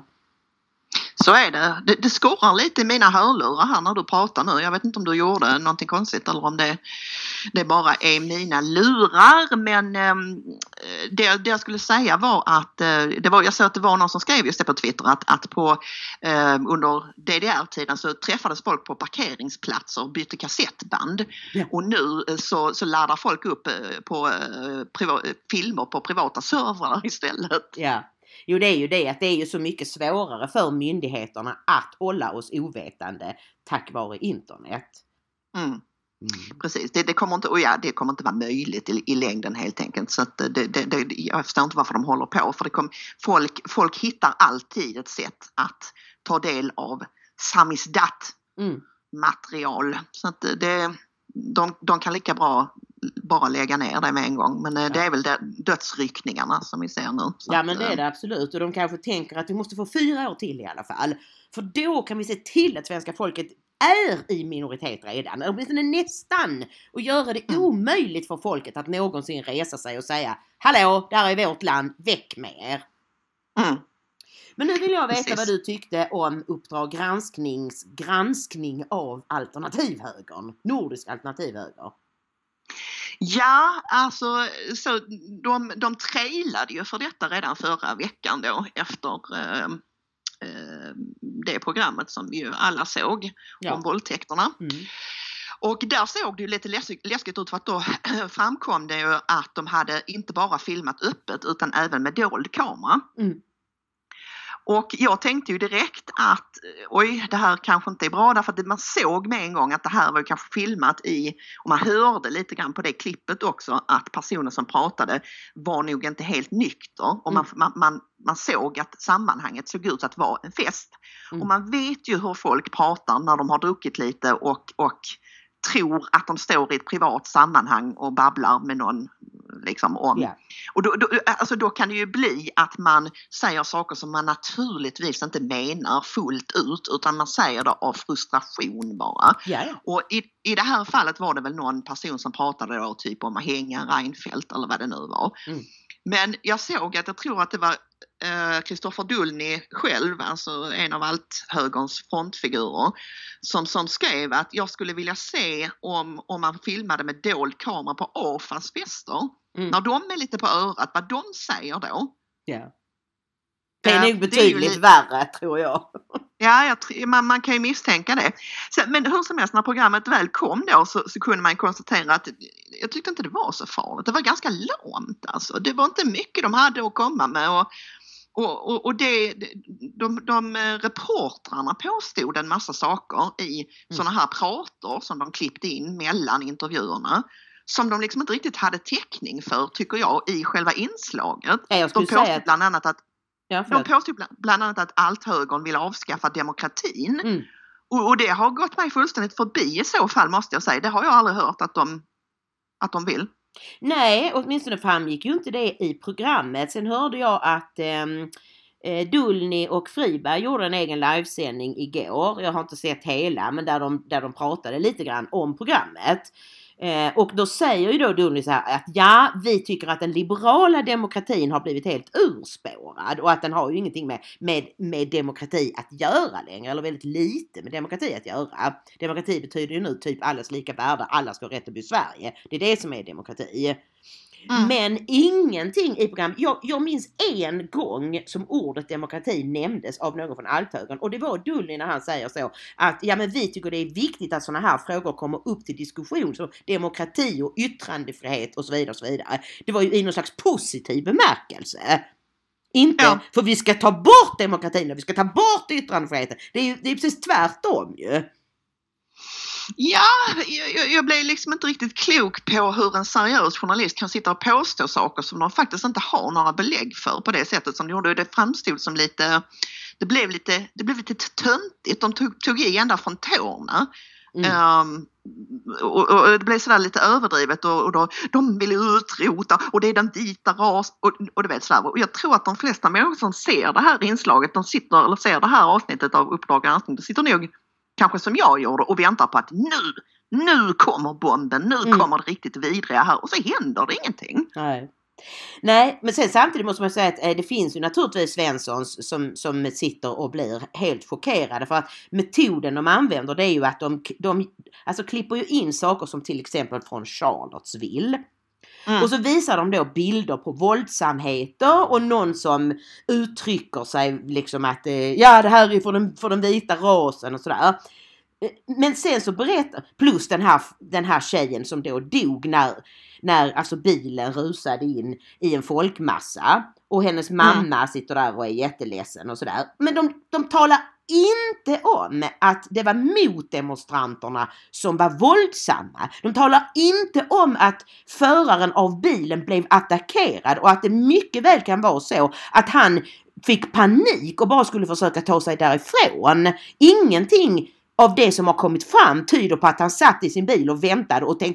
Så är det. det. Det skorrar lite i mina hörlurar här när du pratar nu. Jag vet inte om du gjorde någonting konstigt eller om det, det bara är mina lurar. Men eh, det, det jag skulle säga var att eh, det var, jag såg att det var någon som skrev just det på Twitter att, att på, eh, under D D R-tiden så träffades folk på parkeringsplatser och bytte kassettband.
Ja.
Och nu eh, så, så laddar folk upp eh, på eh, priva, filmer på privata servrar istället.
Ja. Jo, det är ju det att det är ju så mycket svårare för myndigheterna att hålla oss ovetande tack vare internet.
Mm.
Mm.
Precis, det, det, kommer inte, och ja, det kommer inte vara möjligt i, i längden helt enkelt. Så att det, det, det, jag förstår inte varför de håller på. För det kom, folk, folk hittar alltid ett sätt att ta del av samizdat
Mm.
material. Så att det, de, de kan lika bra bara lägga ner det med en gång. Men ja. Det är väl det, dödsryckningarna som vi ser nu.
Ja men det är det absolut. Och de kanske tänker att vi måste få fyra år till i alla fall. För då kan vi se till att svenska folket är i minoritet redan. Åtminstone nästan. Och göra det mm. omöjligt för folket att någonsin resa sig och säga hallå, där är vårt land, väck med er.
Mm.
Men nu vill jag veta
Precis.
vad du tyckte om Uppdrag gransknings granskning av alternativhögern. Nordisk alternativhöger.
Ja, alltså så de, de trailade ju för detta redan förra veckan då efter eh, eh, det programmet som vi ju alla såg
ja.
om våldtäkterna.
Mm.
Och där såg det ju lite läskigt ut för att då framkom det ju att de hade inte bara filmat öppet utan även med dold kamera.
Mm.
Och jag tänkte ju direkt att oj, det här kanske inte är bra därför att man såg med en gång att det här var kanske filmat i, och man hörde lite grann på det klippet också att personen som pratade var nog inte helt nykter och man, mm. man, man, man såg att sammanhanget såg ut att vara en fest. Mm. Och man vet ju hur folk pratar när de har druckit lite och, och tror att de står i ett privat sammanhang och babblar med någon liksom om. Yeah. Och då, då, alltså då kan det ju bli att man säger saker som man naturligtvis inte menar fullt ut utan man säger det av frustration bara.
Yeah.
Och i, i det här fallet var det väl någon person som pratade då typ om att hänga Reinfeldt eller vad det nu var. Mm. Men jag såg att jag tror att det var Kristoffer Dullny själv, alltså en av allt högerns frontfigurer, som, som skrev att jag skulle vilja se om, om man filmade med dold kamera på A F As fester. Mm. När de är lite på örat, vad de säger då.
Yeah. Det är nog betydligt är ju, värre tror jag.
Ja, jag, man, man kan ju misstänka det. Så, men hur som helst, när programmet väl kom då så, så kunde man konstatera att jag tyckte inte det var så farligt. Det var ganska långt alltså. Det var inte mycket de hade att komma med och Och, och, och det, de, de reportrarna påstod en massa saker i mm. sådana här prator som de klippte in mellan intervjuerna som de liksom inte riktigt hade täckning för tycker jag i själva inslaget.
Jag
de påstod att... bland annat att
ja,
de påstod bland annat att althögern vill avskaffa demokratin
mm.
och, och det har gått mig fullständigt förbi i så fall måste jag säga. Det har jag aldrig hört att de, att de vill.
Nej, åtminstone framgick ju inte det i programmet. Sen hörde jag att eh, Dullny och Friberg gjorde en egen livesändning igår. Jag har inte sett hela, men där de, där de pratade lite grann om programmet. Eh, och då säger ju då Dullny så här att ja, vi tycker att den liberala demokratin har blivit helt urspårad och att den har ju ingenting med, med, med demokrati att göra längre, eller väldigt lite med demokrati att göra. Demokrati betyder ju nu typ allas lika värde, alla ska ha rätt att bo i Sverige. Det är det som är demokrati. Mm. Men ingenting i programmet. Jag, jag minns en gång som ordet demokrati nämndes av någon från althögern. Och det var Dullny när han säger så. Att ja men vi tycker det är viktigt att sådana här frågor kommer upp till diskussion. Så demokrati och yttrandefrihet och så vidare och så vidare. Det var ju i någon slags positiv bemärkelse. Inte ja. För vi ska ta bort demokratin och vi ska ta bort yttrandefriheten. Det är ju det är precis tvärtom ju.
Ja, jag, jag blev liksom inte riktigt klok på hur en seriös journalist kan sitta och påstå saker som de faktiskt inte har några belägg för på det sättet som de gjorde. Det framstod som lite, det blev lite, det blev lite töntigt. De tog, tog i ända från tårna. Mm. Um, och, och det blev sådär lite överdrivet och, och då, de vill utrota och det är den vita ras och, och det vet sådär. Och jag tror att de flesta människor som ser det här inslaget, de sitter eller ser det här avsnittet av Uppdrag granskning, de sitter nog kanske som jag gjorde och väntar på att nu, nu kommer bomben, nu mm. kommer det riktigt vidriga här och så händer det ingenting.
Nej. Nej, men sen samtidigt måste man säga att eh, det finns ju naturligtvis Svenssons som, som sitter och blir helt chockerade för att metoden de använder det är ju att de, de alltså klipper ju in saker som till exempel från Charlottesville. Mm. Och så visar de då bilder på våldsamheter och någon som uttrycker sig liksom att eh, ja det här är för den, för den vita rasen och sådär. Men sen så berättar, plus den här, den här tjejen som då dog när, när alltså bilen rusade in i en folkmassa och hennes mamma mm. sitter där och är jätteledsen och sådär. Men de, de talar inte om att det var motdemonstranterna som var våldsamma. De talar inte om att föraren av bilen blev attackerad och att det mycket väl kan vara så att han fick panik och bara skulle försöka ta sig därifrån. Ingenting av det som har kommit fram tyder på att han satt i sin bil och väntade och tänkte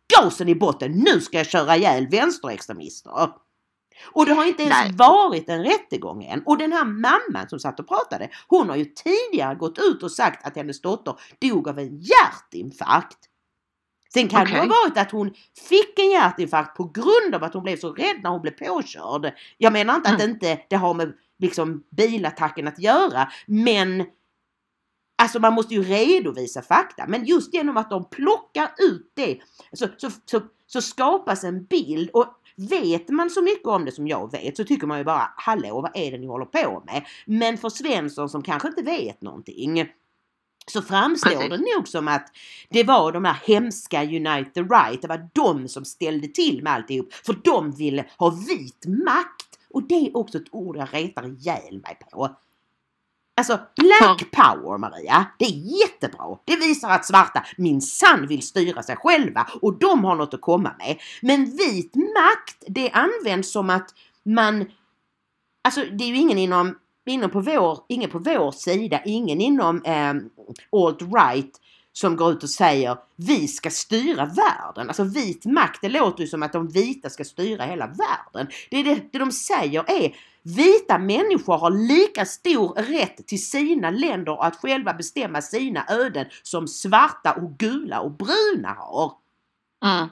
gasen i botten, nu ska jag köra ihjäl vänsterextremister. Och det har inte ens
Nej.
varit en rättegång än. Och den här mamman som satt och pratade, hon har ju tidigare gått ut och sagt att hennes dotter dog av en hjärtinfarkt. Sen kan
Okay.
det ha varit att hon fick en hjärtinfarkt på grund av att hon blev så rädd när hon blev påkörd. Jag menar inte mm. att inte det har med liksom bilattacken att göra, men alltså man måste ju redovisa fakta. Men just genom att de plockar ut det så, så, så, så skapas en bild. Och vet man så mycket om det som jag vet så tycker man ju bara, hallå, vad är det ni håller på med? Men för Svensson som kanske inte vet någonting så framstår Precis. det nog som att det var de här hemska Unite the Right. Det var de som ställde till med alltihop. För de ville ha vit makt. Och det är också ett ord jag retar ihjäl mig på. Alltså, Black Power, Maria, det är jättebra. Det visar att svarta minsann vill styra sig själva och de har något att komma med. Men vit makt, det används som att man, alltså det är ju ingen inom, inom på vår, ingen på vår sida, ingen inom eh, alt-right som går ut och säger vi ska styra världen. Alltså vit makt, det låter ju som att de vita ska styra hela världen. Det, är det, det de säger är vita människor har lika stor rätt till sina länder och att själva bestämma sina öden som svarta och gula och bruna har.
Mm.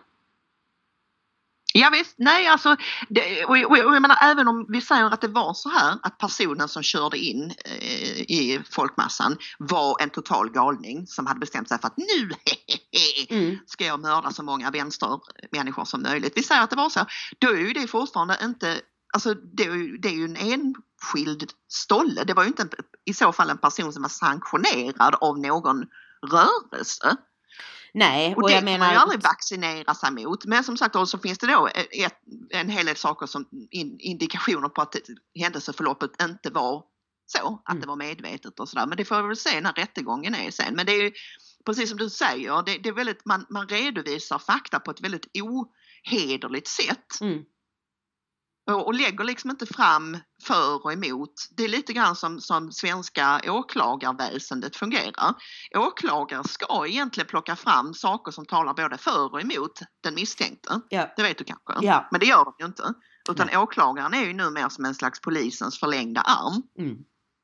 Ja visst, nej alltså, det, och, och, och jag menar även om vi säger att det var så här att personen som körde in eh, i folkmassan var en total galning som hade bestämt sig för att nu mm. ska jag mörda så många vänstermänniskor som möjligt. Vi säger att det var så, då är ju det fortfarande inte, alltså det är ju, det är ju en enskild stolle, det var ju inte en, i så fall en person som var sanktionerad av någon rörelse.
Nej, och,
och det
jag menar
kan man ju aldrig vaccinera sig mot. Men som sagt så finns det då ett, en hel del saker som in, indikationer på att händelseförloppet inte var så. Att mm. det var medvetet och sådär. Men det får vi väl se när rättegången är sen. Men det är ju precis som du säger. Det, det är väldigt, man, man redovisar fakta på ett väldigt ohederligt sätt. Mm. Och, och lägger liksom inte fram för och emot. Det är lite grann som, som svenska åklagarväsendet fungerar. Åklagare ska egentligen plocka fram saker som talar både för och emot den misstänkte. Ja. Det vet du kanske. Ja. Men det gör de ju inte. Utan Nej. åklagaren är ju nu mer som en slags polisens förlängda arm. Mm.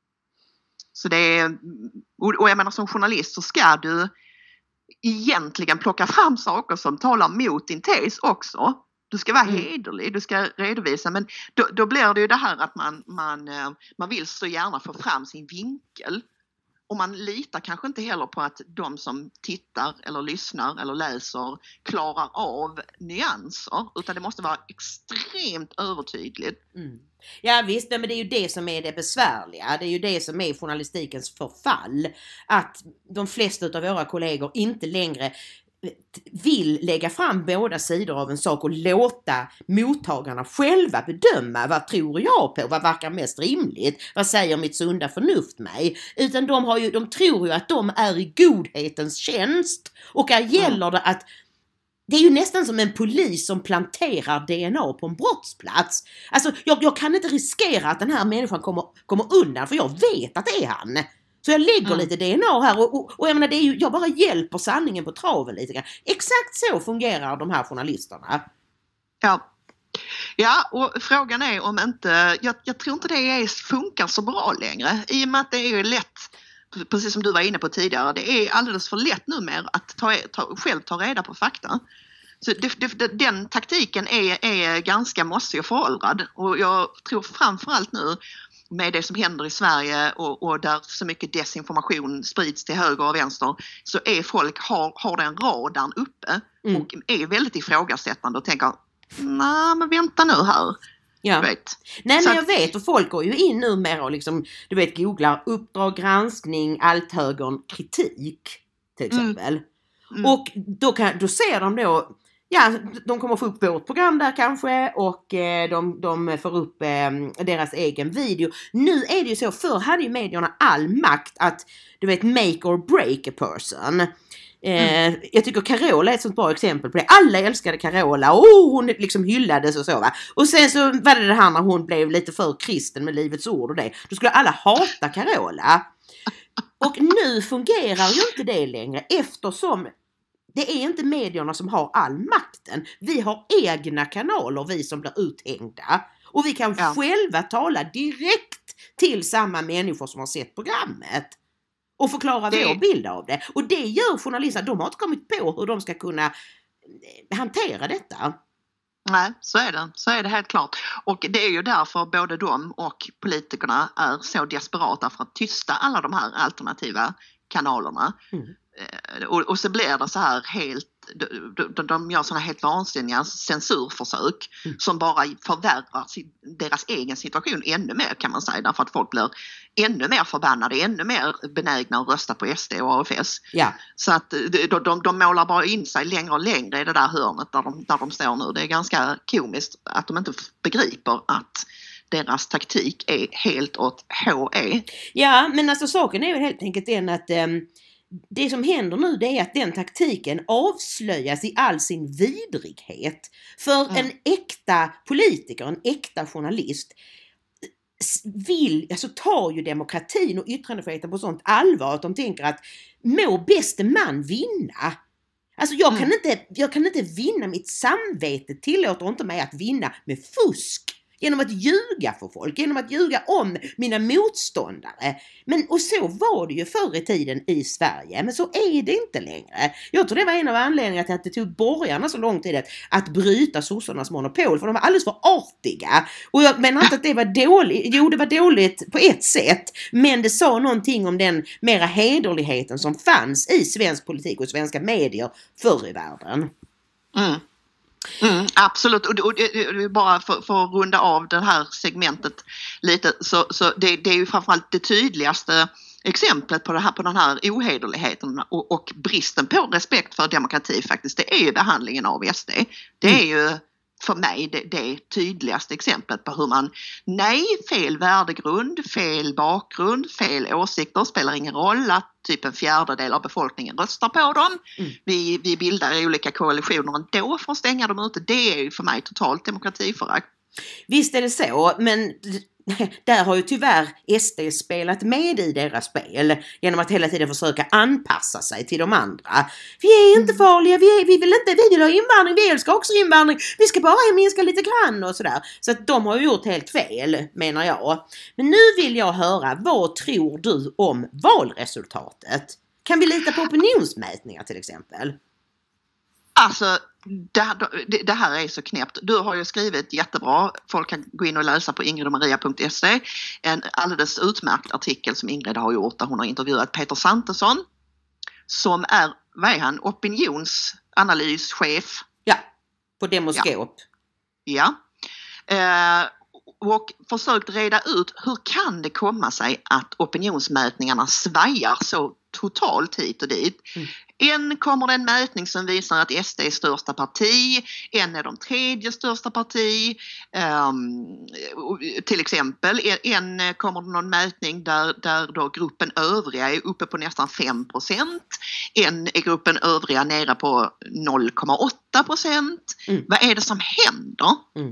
Så det är, och jag menar som journalist så ska du egentligen plocka fram saker som talar mot din tes också. Du ska vara mm. hederlig, du ska redovisa, men då, då blir det ju det här att man, man, man vill så gärna få fram sin vinkel. Och man litar kanske inte heller på att de som tittar eller lyssnar eller läser klarar av nyanser, utan det måste vara extremt övertydligt.
Mm. Ja visst, men det är ju det som är det besvärliga. Det är ju det som är journalistikens förfall. Att de flesta av våra kollegor inte längre vill lägga fram båda sidor av en sak och låta mottagarna själva bedöma vad tror jag på, vad verkar mest rimligt, vad säger mitt sunda förnuft mig, utan de, har ju, de tror ju att de är i godhetens tjänst och här gäller det att det är ju nästan som en polis som planterar D N A på en brottsplats. Alltså jag, jag kan inte riskera att den här människan kommer, kommer undan för jag vet att det är han. Så jag lägger mm. lite D N A här och, och, och jag menar det är ju, jag bara hjälper sanningen på traven lite grann. Exakt så fungerar de här journalisterna.
Ja, ja och frågan är om inte, jag, jag tror inte det är, funkar så bra längre. I och med att det är ju lätt, precis som du var inne på tidigare, det är alldeles för lätt numera att ta, ta, själv ta reda på fakta. Så det, det, den taktiken är, är ganska mossig och föråldrad och jag tror framförallt nu med det som händer i Sverige och, och där så mycket desinformation sprids till höger och vänster så är folk, har, har den radarn uppe mm. och är väldigt ifrågasättande och tänker, nej men vänta nu här.
Ja. Nej men så jag att, vet och folk går ju in nu mer och liksom, du vet, googlar uppdrag, granskning, allt högern, kritik till exempel. Mm. Mm. Och då, kan, då ser de då, ja, de kommer få upp vårt program där kanske och eh, de, de får upp eh, deras egen video. Nu är det ju så, förr hade ju medierna all makt att, du vet, make or break a person. Eh, mm. Jag tycker Carola är ett sånt bra exempel på det. Alla älskade Carola och oh, hon liksom hyllades och så va. Och sen så var det det här när hon blev lite för kristen med Livets ord och det. Då skulle alla hata Carola. Och nu fungerar ju inte det längre eftersom det är inte medierna som har all makten. Vi har egna kanaler, vi som blir uthängda. Och vi kan ja. själva tala direkt till samma människor som har sett programmet. Och förklara det... vår bild av det. Och det gör journalisterna, de har inte kommit på hur de ska kunna hantera detta.
Nej, så är det. Så är det helt klart. Och det är ju därför både de och politikerna är så desperata för att tysta alla de här alternativa kanalerna. Mm. Och, och så blir det så här helt, de, de gör såna helt vansinniga censurförsök mm. som bara förvärrar deras egen situation ännu mer, kan man säga, därför att folk blir ännu mer förbannade, ännu mer benägna att rösta på S D och A F S.
Ja.
Så att de, de, de målar bara in sig längre och längre i det där hörnet där de, där de står nu. Det är ganska komiskt att de inte begriper att deras taktik är helt åt H E.
Ja, men alltså saken är ju helt enkelt den att um, det som händer nu, det är att den taktiken avslöjas i all sin vidrighet. För mm. en äkta politiker, en äkta journalist vill, alltså tar ju demokratin och yttrandefriheten på sånt allvar att de tänker att må bäste man vinna. Alltså jag kan, mm. inte, jag kan inte vinna, mitt samvete tillåter inte mig att vinna med fusk. Genom att ljuga för folk, genom att ljuga om mina motståndare. Men, och så var det ju förr i tiden i Sverige, men så är det inte längre. Jag tror det var en av anledningarna till att det tog borgarna så lång tid att, att bryta sossarnas monopol, för de var alldeles för artiga. Och jag menar inte att det var dåligt, jo det var dåligt på ett sätt, men det sa någonting om den mera hederligheten som fanns i svensk politik och svenska medier förr i världen.
Mm. Mm, absolut, och, och, och bara för, för att runda av det här segmentet lite, så, så det, det är ju framförallt det tydligaste exemplet på, det här, på den här ohederligheten och, och bristen på respekt för demokrati faktiskt, det är ju behandlingen av S D. Det är ju för mig det, det tydligaste exemplet på hur man, nej, fel värdegrund, fel bakgrund, fel åsikter, spelar ingen roll att typ en fjärdedel av befolkningen röstar på dem. Mm. Vi, vi bildar olika koalitioner ändå för att stänga dem ute. Det är ju för mig totalt demokratiförakt.
Visst är det så, men där har ju tyvärr S D spelat med i deras spel genom att hela tiden försöka anpassa sig till de andra. Vi är inte farliga, vi, är, vi vill inte, vi vill ha invandring, vi älskar också invandring, vi ska bara minska lite grann och sådär. Så att de har ju gjort helt fel, menar jag. Men nu vill jag höra, vad tror du om valresultatet? Kan vi lita på opinionsmätningar till exempel?
Alltså, det, det här är så knäppt. Du har ju skrivit jättebra. Folk kan gå in och läsa på ingrid och maria punkt se. En alldeles utmärkt artikel som Ingrid har gjort där hon har intervjuat Peter Santesson som är, vad är han, opinionsanalys-chef.
Ja, på Demoskop.
Ja. ja. Eh, och försökt reda ut hur kan det komma sig att opinionsmätningarna svajar så totalt hit och dit. Mm. En kommer det en mätning som visar att S D är största parti, en är de tredje största parti, um, till exempel. En kommer det någon mätning där, där då gruppen övriga är uppe på nästan fem procent, en är gruppen övriga nere på noll komma åtta procent. Mm. Vad är det som händer? Mm.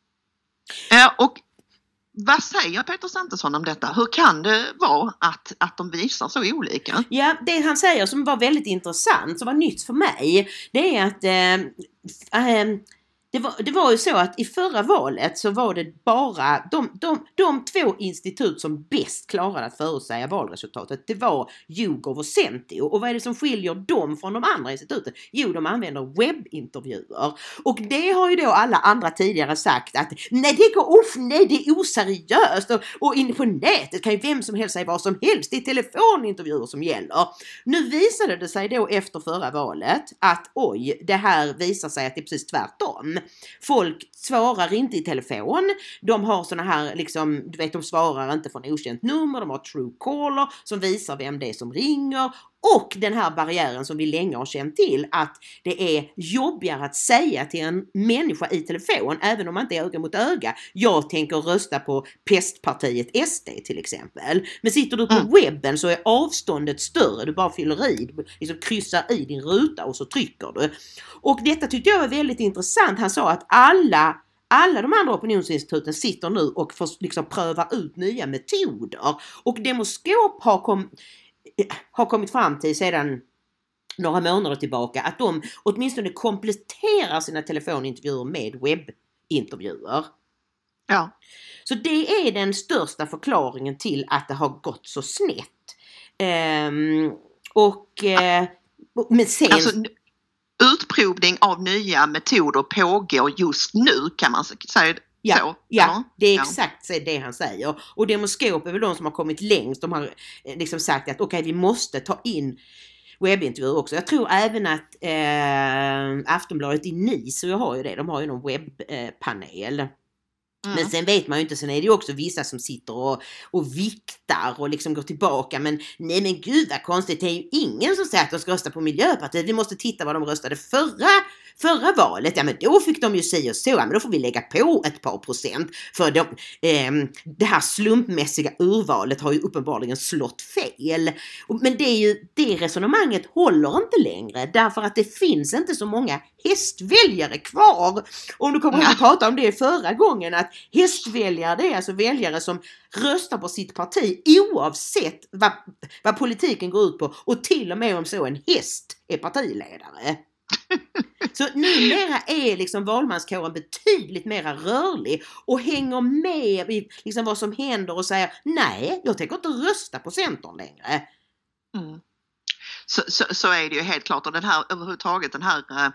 Uh, och vad säger Peter Santesson om detta? Hur kan det vara att, att de visar så olika?
Ja, det han säger som var väldigt intressant, som var nytt för mig, det är att äh, äh, det, var, det var ju så att i förra valet så var det bara de, de, de två institut som bäst klarade att förutsäga valresultatet. Det var YouGov och Sentio. Och vad är det som skiljer dem från de andra instituten? Jo, de använder webbintervjuer. Och det har ju då alla andra tidigare sagt att nej, det går off, nej, det är oseriöst. Och, och inne på nätet kan ju vem som helst säga vad som helst. Det är telefonintervjuer som gäller. Nu visade det sig då efter förra valet att oj, det här visar sig att det är precis tvärtom. Folk svarar inte i telefon. De har såna här liksom, du vet, de svarar inte från okänt nummer. De har Truecaller som visar vem det är som ringer. Och den här barriären som vi länge har känt till, att det är jobbigare att säga till en människa i telefon, även om man inte är öga mot öga. Jag tänker rösta på pestpartiet S D till exempel. Men sitter du på mm. webben så är avståndet större. Du bara fyller i, du liksom kryssar i din ruta och så trycker du. Och detta tyckte jag var väldigt intressant. Han sa att alla Alla de andra opinionsinstituten sitter nu och får liksom pröva ut nya metoder. Och Demoskop har, kom, har kommit fram till sedan några månader tillbaka att de åtminstone kompletterar sina telefonintervjuer med webbintervjuer.
Ja.
Så det är den största förklaringen till att det har gått så snett. Um, och uh, men sen...
Alltså, utprovning av nya metoder pågår just nu, kan man säga.
Ja,
så,
ja, det är
ja.
exakt det han säger. Och Demoskop är väl de som har kommit längst. De har liksom sagt att okej, okay, vi måste ta in webbintervjuer också. Jag tror även att eh, Aftonbladet i Nice, och jag har ju det, de har ju någon webbpanel. Eh, Mm. Men sen vet man ju inte, sen är det ju också vissa som sitter och, och viktar och liksom går tillbaka. Men nej men gud vad konstigt, det är ju ingen som säger att de ska rösta på Miljöpartiet. Vi måste titta vad de röstade förra, förra valet. Ja men då fick de ju säga och så, ja, men då får vi lägga på ett par procent. För de, eh, det här slumpmässiga urvalet har ju uppenbarligen slått fel. Men det är ju, det resonemanget håller inte längre. Därför att det finns inte så många hästväljare kvar. Om du kommer ihåg att prata om det förra gången, att hästväljare, det är alltså väljare som röstar på sitt parti oavsett vad, vad politiken går ut på, och till och med om så en häst är partiledare. Så numera är liksom valmanskåren betydligt mer rörlig och hänger med i liksom vad som händer och säger nej, jag tänker inte rösta på Centern längre.
Mm. Så, så, så är det ju helt klart, och den här överhuvudtaget den här uh,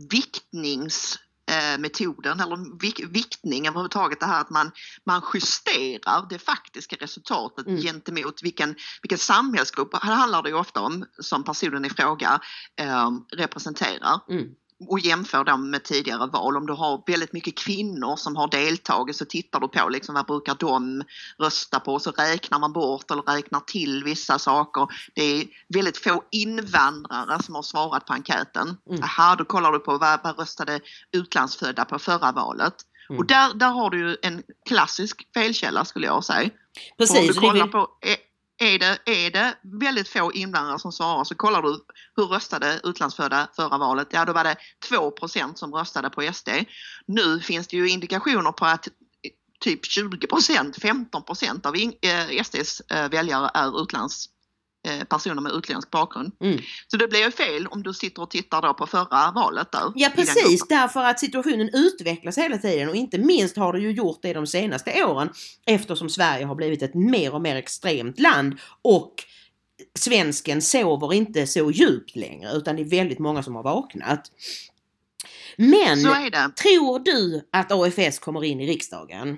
viktningsmetoden uh, eller vik, viktning överhuvudtaget, det här att man, man justerar det faktiska resultatet mm. gentemot vilken, vilken samhällsgrupp, här handlar det ju ofta om, som personen i fråga uh, representerar. Mm. Och jämför dem med tidigare val. Om du har väldigt mycket kvinnor som har deltagit, så tittar du på liksom vad brukar de rösta på, så räknar man bort eller räknar till vissa saker. Det är väldigt få invandrare som har svarat på enkäten. Mm. Aha, då kollar du på vad, vad röstade utlandsfödda på förra valet. Mm. Och där, där har du ju en klassisk felkälla, skulle jag säga.
Precis.
Om du kollar på... Är det, är det väldigt få invandrare som svarar, så kollar du hur röstade utlandsfödda förra valet. Ja, då var det två procent som röstade på S D. Nu finns det ju indikationer på att typ tjugo procent, femton procent av S D:s väljare är utlands, personer med utländsk bakgrund. Mm. Så det blir ju fel om du sitter och tittar då på förra valet där.
Ja precis, därför att situationen utvecklas hela tiden, och inte minst har det ju gjort det de senaste åren, eftersom Sverige har blivit ett mer och mer extremt land och svensken sover inte så djupt längre, utan det är väldigt många som har vaknat. Men
så är det.
Tror du att A F S kommer in i riksdagen?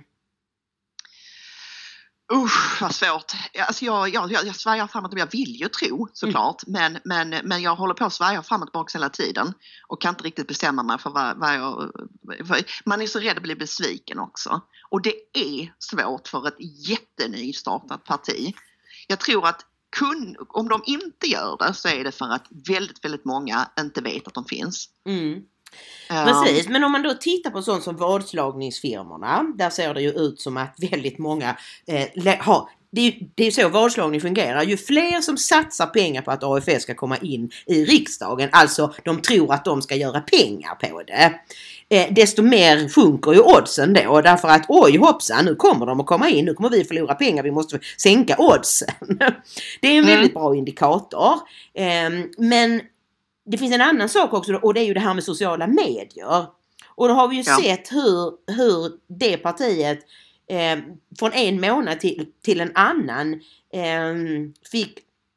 Usch, vad svårt. Alltså jag, jag, jag, jag svärar framåt, jag vill ju tro såklart, mm. men, men, men jag håller på att svära framåt och tillbaka hela tiden och kan inte riktigt bestämma mig för vad, vad jag... För man är så rädd att bli besviken också. Och det är svårt för ett jättenystartat parti. Jag tror att kun, om de inte gör det, så är det för att väldigt, väldigt många inte vet att de finns.
Mm. Precis, men om man då tittar på sånt som vadslagningsfirmorna, där ser det ju ut som att väldigt många eh, har, det är, det är så vadslagning fungerar, ju fler som satsar pengar på att A F S ska komma in i riksdagen, alltså de tror att de ska göra pengar på det, eh, desto mer sjunker ju oddsen då, därför att oj hoppsan, nu kommer de att komma in, nu kommer vi förlora pengar, vi måste sänka oddsen. Det är en väldigt mm. bra indikator, eh, men det finns en annan sak också, och det är ju det här med sociala medier. Och då har vi ju ja. sett hur, hur det partiet eh, från en månad till, till en annan eh, fick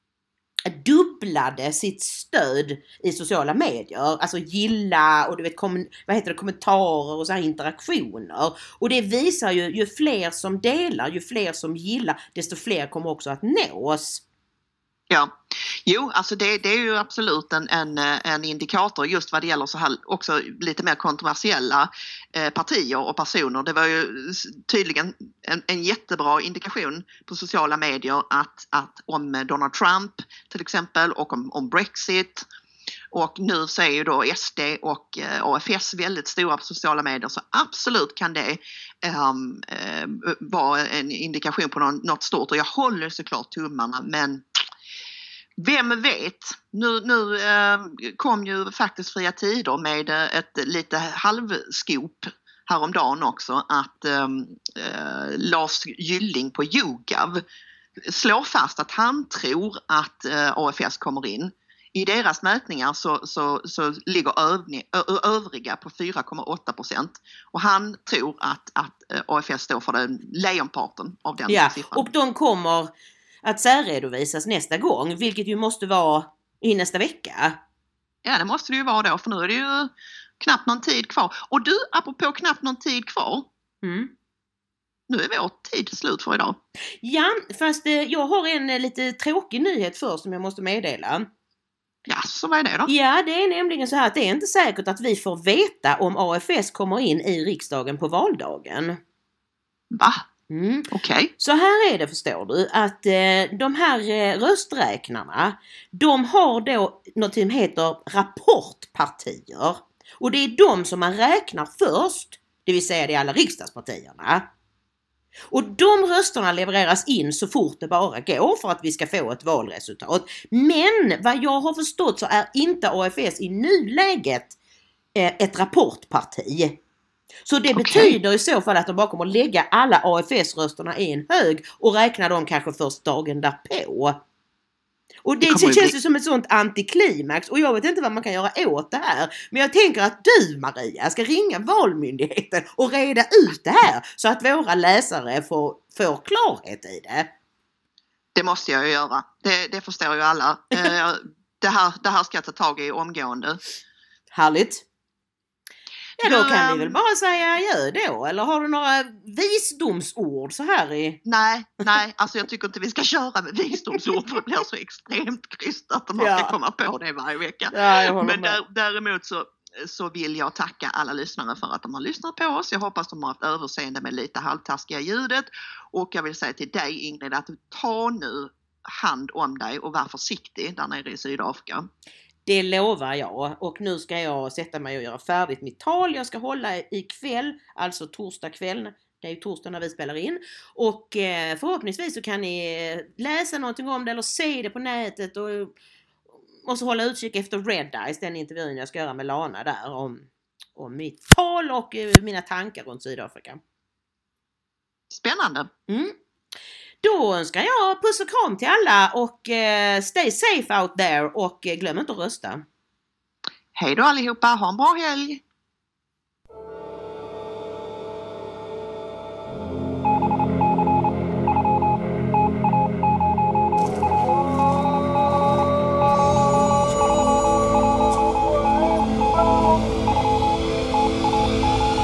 dubblade sitt stöd i sociala medier. Alltså gilla och du vet kom, vad heter det, kommentarer och så här interaktioner. Och det visar ju, ju fler som delar, ju fler som gillar, desto fler kommer också att nås.
Ja, jo alltså det, det är ju absolut en, en, en indikator just vad det gäller så här också lite mer kontroversiella eh, partier och personer. Det var ju tydligen en, en jättebra indikation på sociala medier att, att om Donald Trump till exempel och om, om Brexit, och nu så är ju då S D och eh, A F S väldigt stora på sociala medier, så absolut kan det um, eh, vara en indikation på någon, något stort, och jag håller såklart tummarna, men vem vet, nu, nu eh, kom ju faktiskt Fria Tider med ett lite halvskop häromdagen också, att eh, Lars Gylling på YouGov slår fast att han tror att eh, A F S kommer in i deras mätningar så, så, så ligger övni, ö, övriga på fyra komma åtta procent. Och han tror att, att A F S står för den lejonparten av den
ja,
siffran.
Och de kommer att särredovisas nästa gång, vilket ju måste vara i nästa vecka.
Ja, det måste det ju vara då, för nu är det ju knappt någon tid kvar. Och du, apropå knappt någon tid kvar.
Mm.
Nu är vår tid slut för idag.
Ja, fast eh, jag har en eh, lite tråkig nyhet först som jag måste meddela.
Ja, så vad är det då?
Ja, det är nämligen så här att det är inte säkert att vi får veta om A F S kommer in i riksdagen på valdagen.
Va?
Mm.
Okej. Okay.
Så här är det, förstår du, att eh, de här eh, rösträknarna, de har då något som heter rapportpartier. Och det är de som man räknar först, det vill säga det är alla riksdagspartierna. Och de rösterna levereras in så fort det bara går för att vi ska få ett valresultat. Men vad jag har förstått så är inte A F S i nuläget eh, ett rapportparti. Så det okay. betyder i så fall att de bara kommer att lägga alla A F S-rösterna i en hög och räkna dem kanske först dagen därpå. Och det, det känns ju bli... som ett sånt antiklimax och jag vet inte vad man kan göra åt det här. Men jag tänker att du, Maria, ska ringa Valmyndigheten och reda ut det här så att våra läsare får, får klarhet i det.
Det måste jag ju göra. Det, det förstår ju alla. det, här, det här ska jag ta tag i omgående.
Härligt. Ja, då kan vi väl bara säga adjö då, eller har du några visdomsord så här i...
Nej, nej, alltså jag tycker inte vi ska köra med visdomsord för det blir så extremt krystat att man ja. ska komma på det varje vecka.
Ja,
men där, däremot så, så vill jag tacka alla lyssnare för att de har lyssnat på oss. Jag hoppas de har haft överseende med lite halvtaskiga ljudet och jag vill säga till dig, Ingrid, att ta nu hand om dig och var försiktig där nere i Sydafrika.
Det lovar jag och nu ska jag sätta mig och göra färdigt mitt tal. Jag ska hålla ikväll, alltså torsdag kväll. Det är ju torsdag när vi spelar in. Och förhoppningsvis så kan ni läsa någonting om det eller se det på nätet. Och, och så hålla utkik efter Red Eyes, den intervjun jag ska göra med Lana där. Om, om mitt tal och mina tankar runt Sydafrika.
Spännande.
Mm. Då önskar jag puss och kram till alla och eh, stay safe out there och eh, glöm inte att rösta.
Hej då allihopa, ha en bra helg!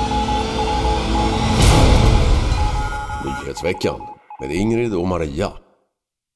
Nyhetsveckan med Ingrid och Maria.